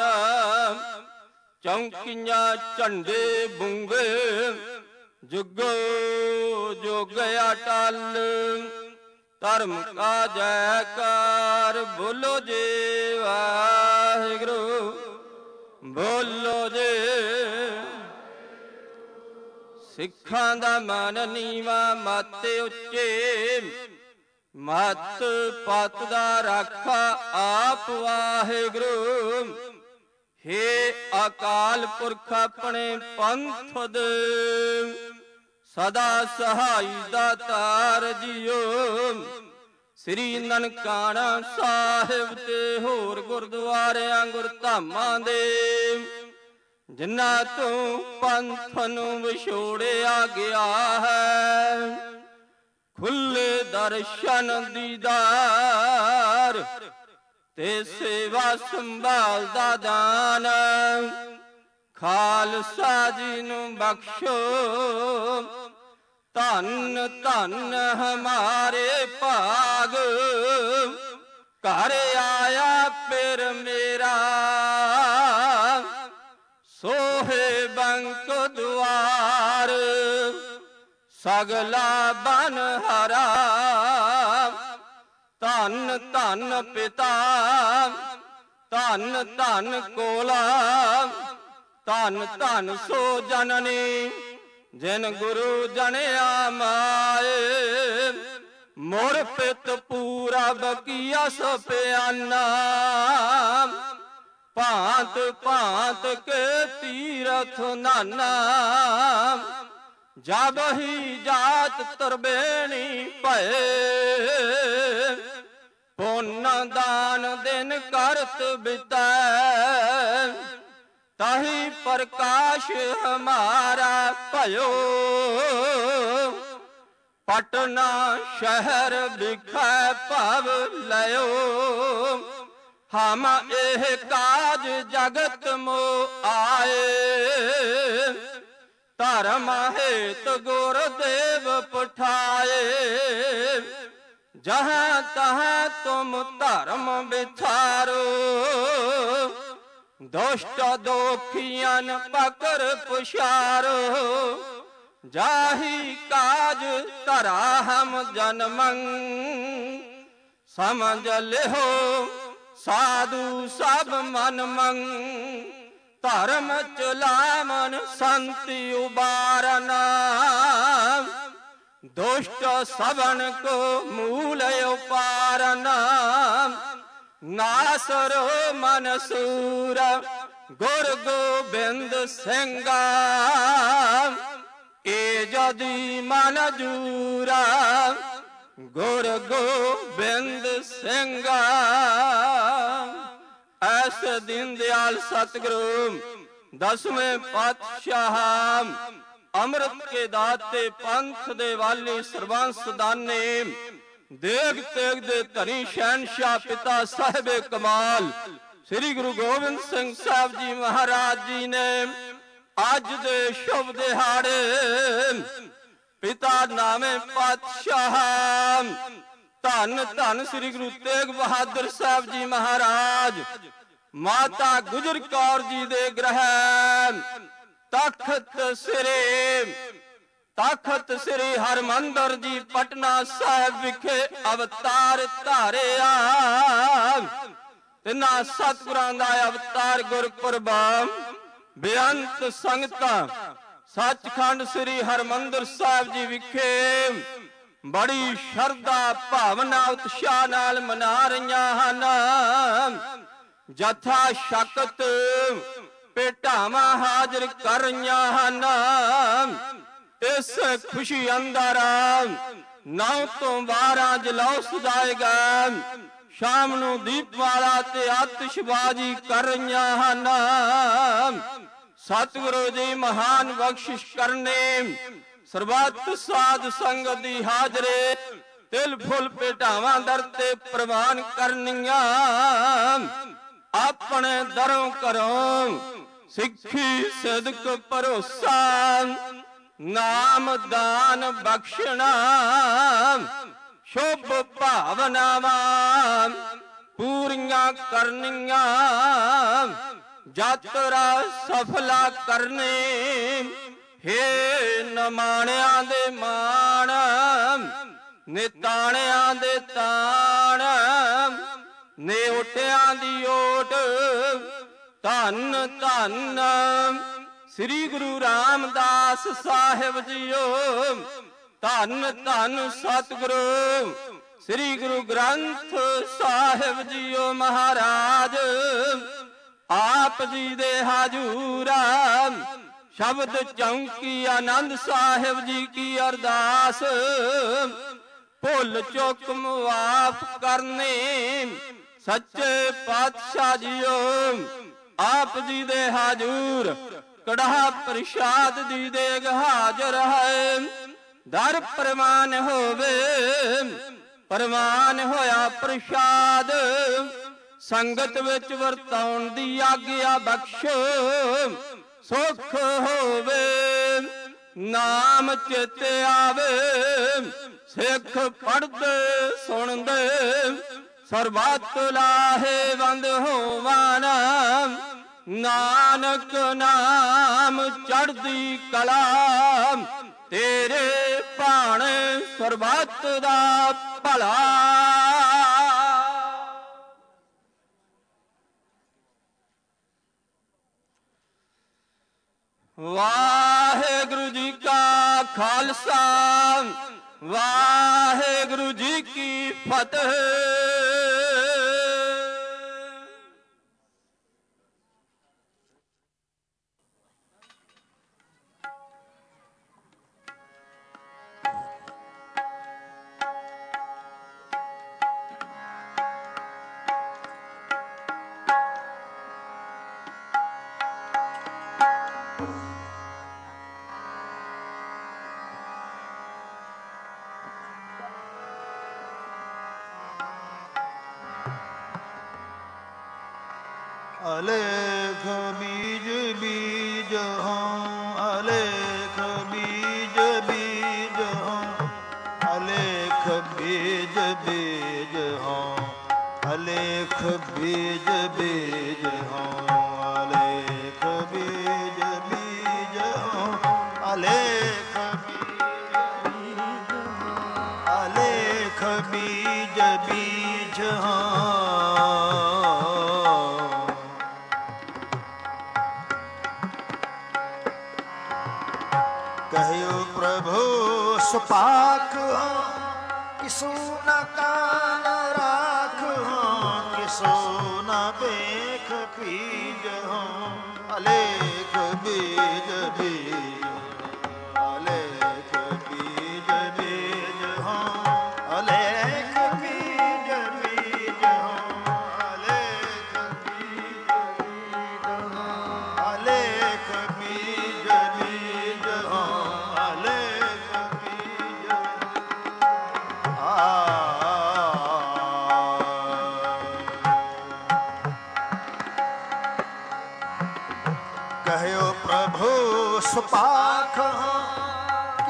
ਚੌਂਕੀਆਂ ਝੰਡੇ ਬੁੰਗੇ ਜੁਗੋ ਜੁਗ ਅਟਲ। ਧਰਮ ਕਾ ਜੈਕਾਰ ਬੋਲੋ ਜੀ ਵਾਹਿਗੁਰੂ ਬੋਲੋ ਜੀ। ਸਿੱਖਾਂ ਦਾ ਮਨ ਨੀਵਾ ਮਤ ਉੱਚੇ ਮਤ ਪਤ ਦਾ ਰਾਖਾ ਆਪ ਵਾਹਿਗੁਰੂ। ਹੇ ਅਕਾਲ ਪੁਰਖ ਆਪਣੇ ਪੰਥ ਦੇ ਸਦਾ ਸਹਾਈ ਦਾਤਾਰ ਜੀਓ। ਸ੍ਰੀ ਨਨਕਾਣਾ ਸਾਹਿਬ ਤੇ ਹੋਰ ਗੁਰਦੁਆਰਿਆਂ ਗੁਰਧਾਮਾਂ ਦੇ ਜਿਨ੍ਹਾਂ ਤੋਂ ਪੰਥ ਨੂੰ ਵਿਛੋੜਿਆ ਗਿਆ ਹੈ ਖੁੱਲੇ ਦਰਸ਼ਨ ਦੀਦਾਰ ਤੇ ਸੇਵਾ ਸੰਭਾਲ ਦਾ ਦਾਨ। ਖਾਲਸਾ ਜੀ ਨੂੰ ਬਖਸ਼ੋ ਧੰਨ ਧੰਨ ਹਮਾਰੇ ਭਾਗ। ਘਰ ਆਇਆ ਫਿਰ ਮੇਰਾ ਸੋਹੇ ਬੰਕ ਦੁਆਰ। ਸਗਲਾ ਬਨ ਹਰਾ ਧੰਨ ਧੰਨ ਪਿਤਾ ਧੰਨ ਧੰਨ ਕੋਲਾ ਧੰਨ ਧੰਨ ਸੋ ਜਨਨੀ ਜਿਨ ਗੁਰੂ ਜਨਿਆ ਮਾਏ। ਮੋਰ ਪਿਤ ਪੂਰਾ ਬਕੀਆ ਸੋ ਪਿਆਨਾ ਭਾਂਤ ਭਾਂਤ ਕੇ ਤੀਰਥ ਨਾਨਾ। ਜਬ ਹੀ ਜਾਤ ਤਰਬੇਣੀ ਭਏ ਪੁੰਨ ਦਾਨ ਦਿਨ ਕਰਤ ਬਿਤੈ। ਤਾਹੀ ਪ੍ਰਕਾਸ਼ ਹਮਾਰਾ ਭਇਓ ਪਟਨਾ ਸ਼ਹਿਰ ਵਿਖੇ ਭਵ ਲਿਓ। ਹਮ ਇਹ ਕਾਜ ਜਗਤ ਮੋ ਆਏ ਧਰਮ ਹੇਤ ਗੁਰਦੇਵ ਪਠਾਏ। ਜਹਾਂ ਤਹਾਂ ਤੁਮ ਧਰਮ ਵਿਚਾਰੋ ਦੁਸ਼ਟ ਦੋਖੀਆਂ ਪਕਰ ਪੁਸ਼ਾਰੋ। ਜਾਹੀ ਕਾਜ ਧਰਾ ਹਮ ਜਨਮੰ ਸਮਝ ਲਿਓ ਸਾਧੂ ਸਭ ਮਨ ਮੰਗ। ਧਰਮ ਚਲਾਵਨ ਸੰਤੀ ਉਬਾਰਨਾ ਦੁਸ਼ਟ ਸਭਨ ਕੋ ਮੂਲ ਉਪਾਰਨਾ। ਨਾਸਰੋ ਮਨਸੂਰ ਗੁਰ ਗੋਬਿੰਦ ਸਿੰਘਾ ਏ ਜਦੀ ਮਨ ਜੂਰਾ ਗੁਰ ਗੋਬਿੰਦ ਸਿੰਘਾ। ਐਸੇ ਦੀਨ ਦਿਆਲ ਸਤਿਗੁਰੂ ਦਸਵੇਂ ਪਾਤਸ਼ਾਹ ਅੰਮ੍ਰਿਤ ਕੇ ਦਾਤੇ ਪੰਥ ਦੇ ਵਾਲੀ ਸਰਬੰਸ ਦਾਨੇ ਦੇਗ ਤੇਗ ਦੇ ਧਨੀ ਸ਼ਹਿਨਸ਼ਾਹ ਪਿਤਾ ਸਾਹਿਬੇ ਕਮਾਲ ਸ੍ਰੀ ਗੁਰੂ ਗੋਬਿੰਦ ਸਿੰਘ ਸਾਹਿਬ ਜੀ ਮਹਾਰਾਜ ਜੀ ਨੇ ਅੱਜ ਦੇ ਸ਼ੁਭ ਦਿਹਾੜੇ ਪਿਤਾ ਨਾਮੇ ਪਾਤਸ਼ਾਹ। ਧੰਨ ਧੰਨ ਸ੍ਰੀ ਗੁਰੂ ਤੇਗ ਬਹਾਦਰ ਸਾਹਿਬ ਜੀ ਮਹਾਰਾਜ ਮਾਤਾ ਗੁਜਰ ਕੌਰ ਜੀ ਦੇ ਗ੍ਰਹਿ ਤਖਤ ਸ੍ਰੀ ਤਖਤ ਸ੍ਰੀ ਹਰਮੰਦਰ ਜੀ ਪਟਨਾ ਸਾਹਿਬ ਵਿਖੇ ਅਵਤਾਰ ਧਾਰਿਆ। ਤਿੰਨਾਂ ਸਤਿਗੁਰਾਂ ਦਾ ਅਵਤਾਰ ਗੁਰਪੁਰਬ ਬੇਅੰਤ ਸੰਗਤਾਂ ਸੱਚਖੰਡ ਸ੍ਰੀ ਹਰਮੰਦਰ ਸਾਹਿਬ ਜੀ ਵਿਖੇ ਬੜੀ ਸ਼ਰਧਾ ਭਾਵਨਾ ਉਤਸ਼ਾਹ ਨਾਲ ਮਨਾ ਰਹੀਆਂ ਹਨ। ਜਥਾ ਸ਼ਕਤ ਭੇਟਾਵਾਂ ਹਾਜ਼ਰ ਕਰ ਰਹੀਆਂ ਹਨ। ਇਸ ਖੁਸ਼ੀ ਅੰਦਰ ਨੌ ਤੋਂ ਬਾਰਾਂ ਜਲੌਸ ਜਾਏਗਾ। ਸ਼ਾਮ ਨੂੰ ਦੀਪਮਾਲਾ ਤੇ ਆਤਿਸ਼ਬਾਜ਼ੀ ਕਰ ਰਹੀਆਂ ਹਨ। ਸਤਿਗੁਰੂ ਜੀ ਮਹਾਨ ਬਖਸ਼ਿਸ਼ ਕਰਨੇ ਸਰਬੱਤ ਸਾਧ ਸੰਗਤ ਦੀ ਹਾਜ਼ਰੇ ਤਿਲ ਫੁੱਲ ਭੇਟਾਵਾਂ ਦਰ ਤੇ ਪ੍ਰਵਾਨ ਕਰਨੀਆਂ। ਆਪਣੇ ਦਰੋਂ ਘਰੋਂ ਸਿੱਖੀ ਸਿਦਕ ਭਰੋਸਾ ਨਾਮ ਦਾਨ ਬਖਸ਼ਣਾ ਸ਼ੁਭ ਭਾਵਨਾਵਾਂ ਪੂਰੀਆਂ ਕਰਨੀਆਂ। ਯਾਤਰਾ ਸਫਲਾ ਕਰਨੀ ਹੇ ਨਮਾਣਿਆਂ ਦੇ ਮਾਣ ਨਿਤਾਣਿਆਂ ਦੇ ਤਾਣ ਨੇਓਟਿਆਂ ਦੀ ਓਟ। ਧੰਨ ਧੰਨ ਸ੍ਰੀ ਗੁਰੂ ਰਾਮਦਾਸ ਸਾਹਿਬ ਜੀਓ। ਧੰਨ ਧੰਨ ਸਤਿਗੁਰੂ ਸ੍ਰੀ ਗੁਰੂ ਗ੍ਰੰਥ ਸਾਹਿਬ ਜੀਓ ਮਹਾਰਾਜ। ਆਪ ਜੀ ਦੇ ਹਜੂਰਾ ਸ਼ਬਦ ਚੌਂਕੀ ਆਨੰਦ ਸਾਹਿਬ ਜੀ ਕੀ ਅਰਦਾਸ। ਭੁੱਲ ਚੁੱਕ ਮੁਆਫ ਕਰਨੇ ਸੱਚੇ ਪਾਤਸ਼ਾਹ ਜੀਓ। ਆਪ ਜੀ ਦੇ ਹਜੂਰ ਕੜਾਹ ਪ੍ਰਸ਼ਾਦ ਦੀ ਦੇਗ ਹਾਜ਼ਰ ਹੈ। ਦਰ ਪ੍ਰਵਾਨ ਹੋਵੇ ਪ੍ਰਵਾਨ ਹੋਇਆ ਪ੍ਰਸ਼ਾਦ। ਸੰਗਤ ਵਿੱਚ ਵਰਤਾਉਣ ਦੀ ਆਗਿਆ ਬਖਸ਼ੋ। ਸੁਖ ਹੋਵੇ ਨਾਮ ਚੇਤੇ ਆਵੇ। ਸਿੱਖ ਪੜ੍ਹਦੇ ਸੁਣਦੇ ਸਰਬੱਤ ਲਾਹੇਵੰਦ ਹੋਵਨ। ਨਾਨਕ ਨਾਮ ਚੜ੍ਹਦੀ ਕਲਾ ਤੇਰੇ ਭਾਣੇ ਸਰਬੱਤ ਦਾ ਭਲਾ। ਵਾਹਿਗੁਰੂ ਜੀ ਕਾ ਖਾਲਸਾ ਵਾਹਿਗੁਰੂ ਜੀ ਕੀ ਫਤਿਹ। ਅਲੇਖ ਬੀਜ ਬੀਜ ਹਾਂ ਅਲੇਖ ਬੀਜ ਬੀਜ ਹਾਂ ਅਲੇਖ ਬੀਜ ਬੀਜ ਹਾਂ ਅਲੇਖ ਬੀਜ ਬੀਜ ਹਾਂ ਅਲੇਖ ਬੀਜ ਬੀਜ ਹਾਂ ਅਲੇਖ ਅਲੇਖ ਬੀਜ ਬੀਜ ਹਾਂ। ਕਹਿਓ ਪ੍ਰਭੂ ਸੁਪਾਕ ਹਾਂ ਕਿਸੂ ਨ ਕਾਲ ਰਾਖ ਹਾਂ ਕਿਸੂ ਨ ਵੇਖ ਪੀਜ ਹਾਂ ਅਲੇਖ ਬੀਜ ਬੀਜ ਅਲੇਖ ਬੀਜ ਬੀਜ ਹਾਂ ਅਲੇਖ ਬੀਜ ਬੀਜ ਹਾਂ ਅਲੇਖ ਬੀਜ ਬੀਜ ਹਾਂ ਅਲੇਖ ਬੀਜ ਬੀਜ ਹਾਂ ਅਲੇਖ ਬੀਜ ਆ। ਕਹਿਓ ਪ੍ਰਭੂ ਸੁਪਾ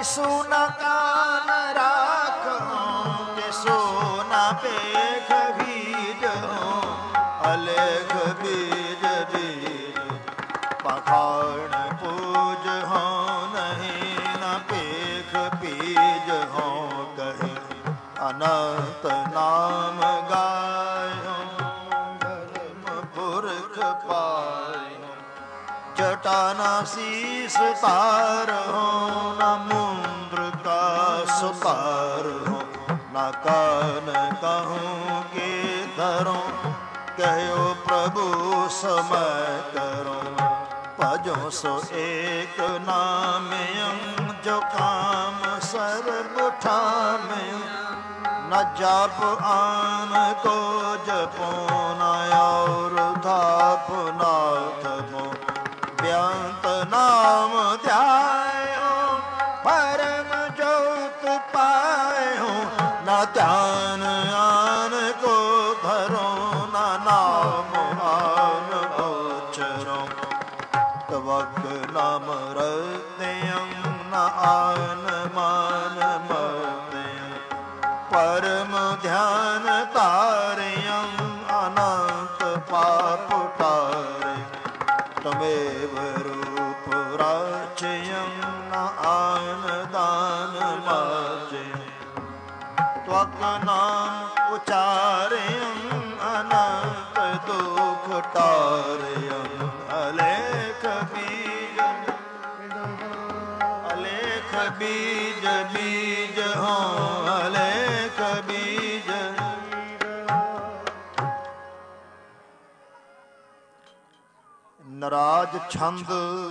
किसु न कान राखो, किसु न पेख बीजो, अलेख बीज बीज पखाण पूज हो नहीं, न पेख बीज हो कहे अनंत नाम गायो, धर्म पुरख पायो। जटा न शीस तार हो, न मुंद्र का सुतार हो, न कान कहूँ के धरो, कहो प्रभु समय करो। भजो सो एक नाम जो काम सर्ब ठामयो, न जाप आन को जपो, न और थाप नाथ मो। बेअंत नाम ध्यायो, परम ज्योत पायो, न ध्यान आन को धरो, न नाम आन गोचरो। तवक नाम रत्यं, न आन मान मत्यं, परम ध्यान तारयं, अनंत पाप तारे। तमेव रूप राचयं, न आन दान माचयं, त्वक नाम उचारयं, अनंत दुख टारयं। अलेख बीज अलेख बीज बीज हो, अलेख बीज। नराज छंद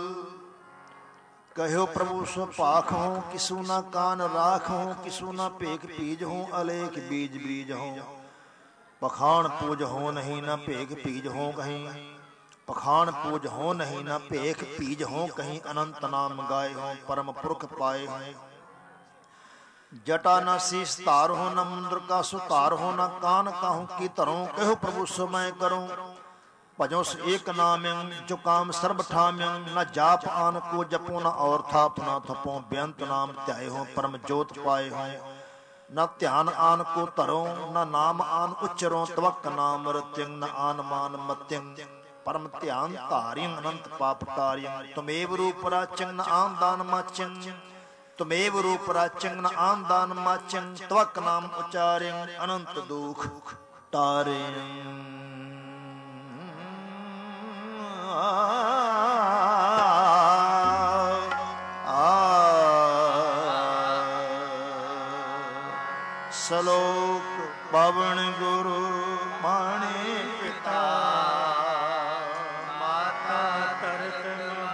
कहो प्रभु सुभाख हो, किसु न कान राख हो, किसु न पेख पीज हो, अलेख बीज बीज हो। पखाण पूज हो नहीं, न पेख पीज हो कहीं, पखाण पूज हो नहीं, न पेख पीज हो कहीं, अनंत नाम गाए हो, परम पुरख पाए हो। जटा न शीस तार हो, न मुंद्र का सुतार हो, न कान काहू की तरह, कहो प्रभु समय करो। भजो एक नाम्यं जो काम सर्ब ठाम्यं, न जाप आन को जपो, न और थाप न थपो। बेअंत नाम ध्याय हो, परम ज्योत पाए हो, न ध्यान आन को तरो, न नाम आन उच्चरो। त्वक नाम रत्यं, न आन मान मत्यं, परम ध्यान तारियं, अनंत पाप तारियं। तुमेव रूप राचं, न आन दान माच्यं, तुमेव रूप राचं, न आन दान माच्यं। त्वक नाम उच्चार्यं, अनंत दुख तारियं। सलोक पवन गुरु माणे पिता, माता तरत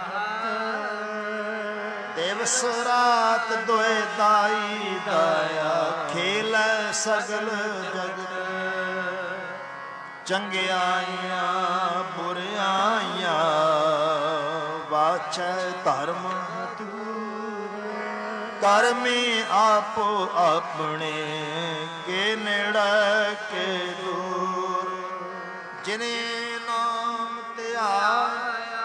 दिवस रात दोए दाई दाया, खेल सगल जगत। चंगियाइयां बुरियाइयां वाचै धर्म, कर्मी आपो अपने के नेड़े के दूर। जिने नाम त्याया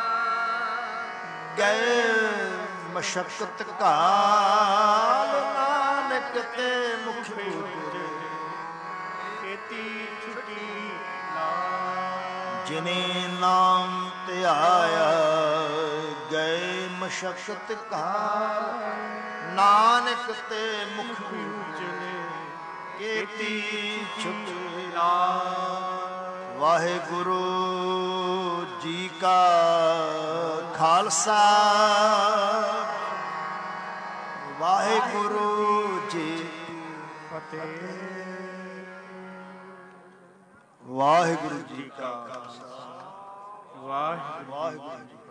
गए मशक्कत काल, नानक ते मुख उतरे खेती छुटी। जिने नाम त्याया गए मशक्कत काल, नानक ते मुख उजले खेती छुटा। वाहेगुरु जी का खालसा, वाहेगुरु जी फतेह। वाहेगुरु जी का खालसा, वाहेगुरु जी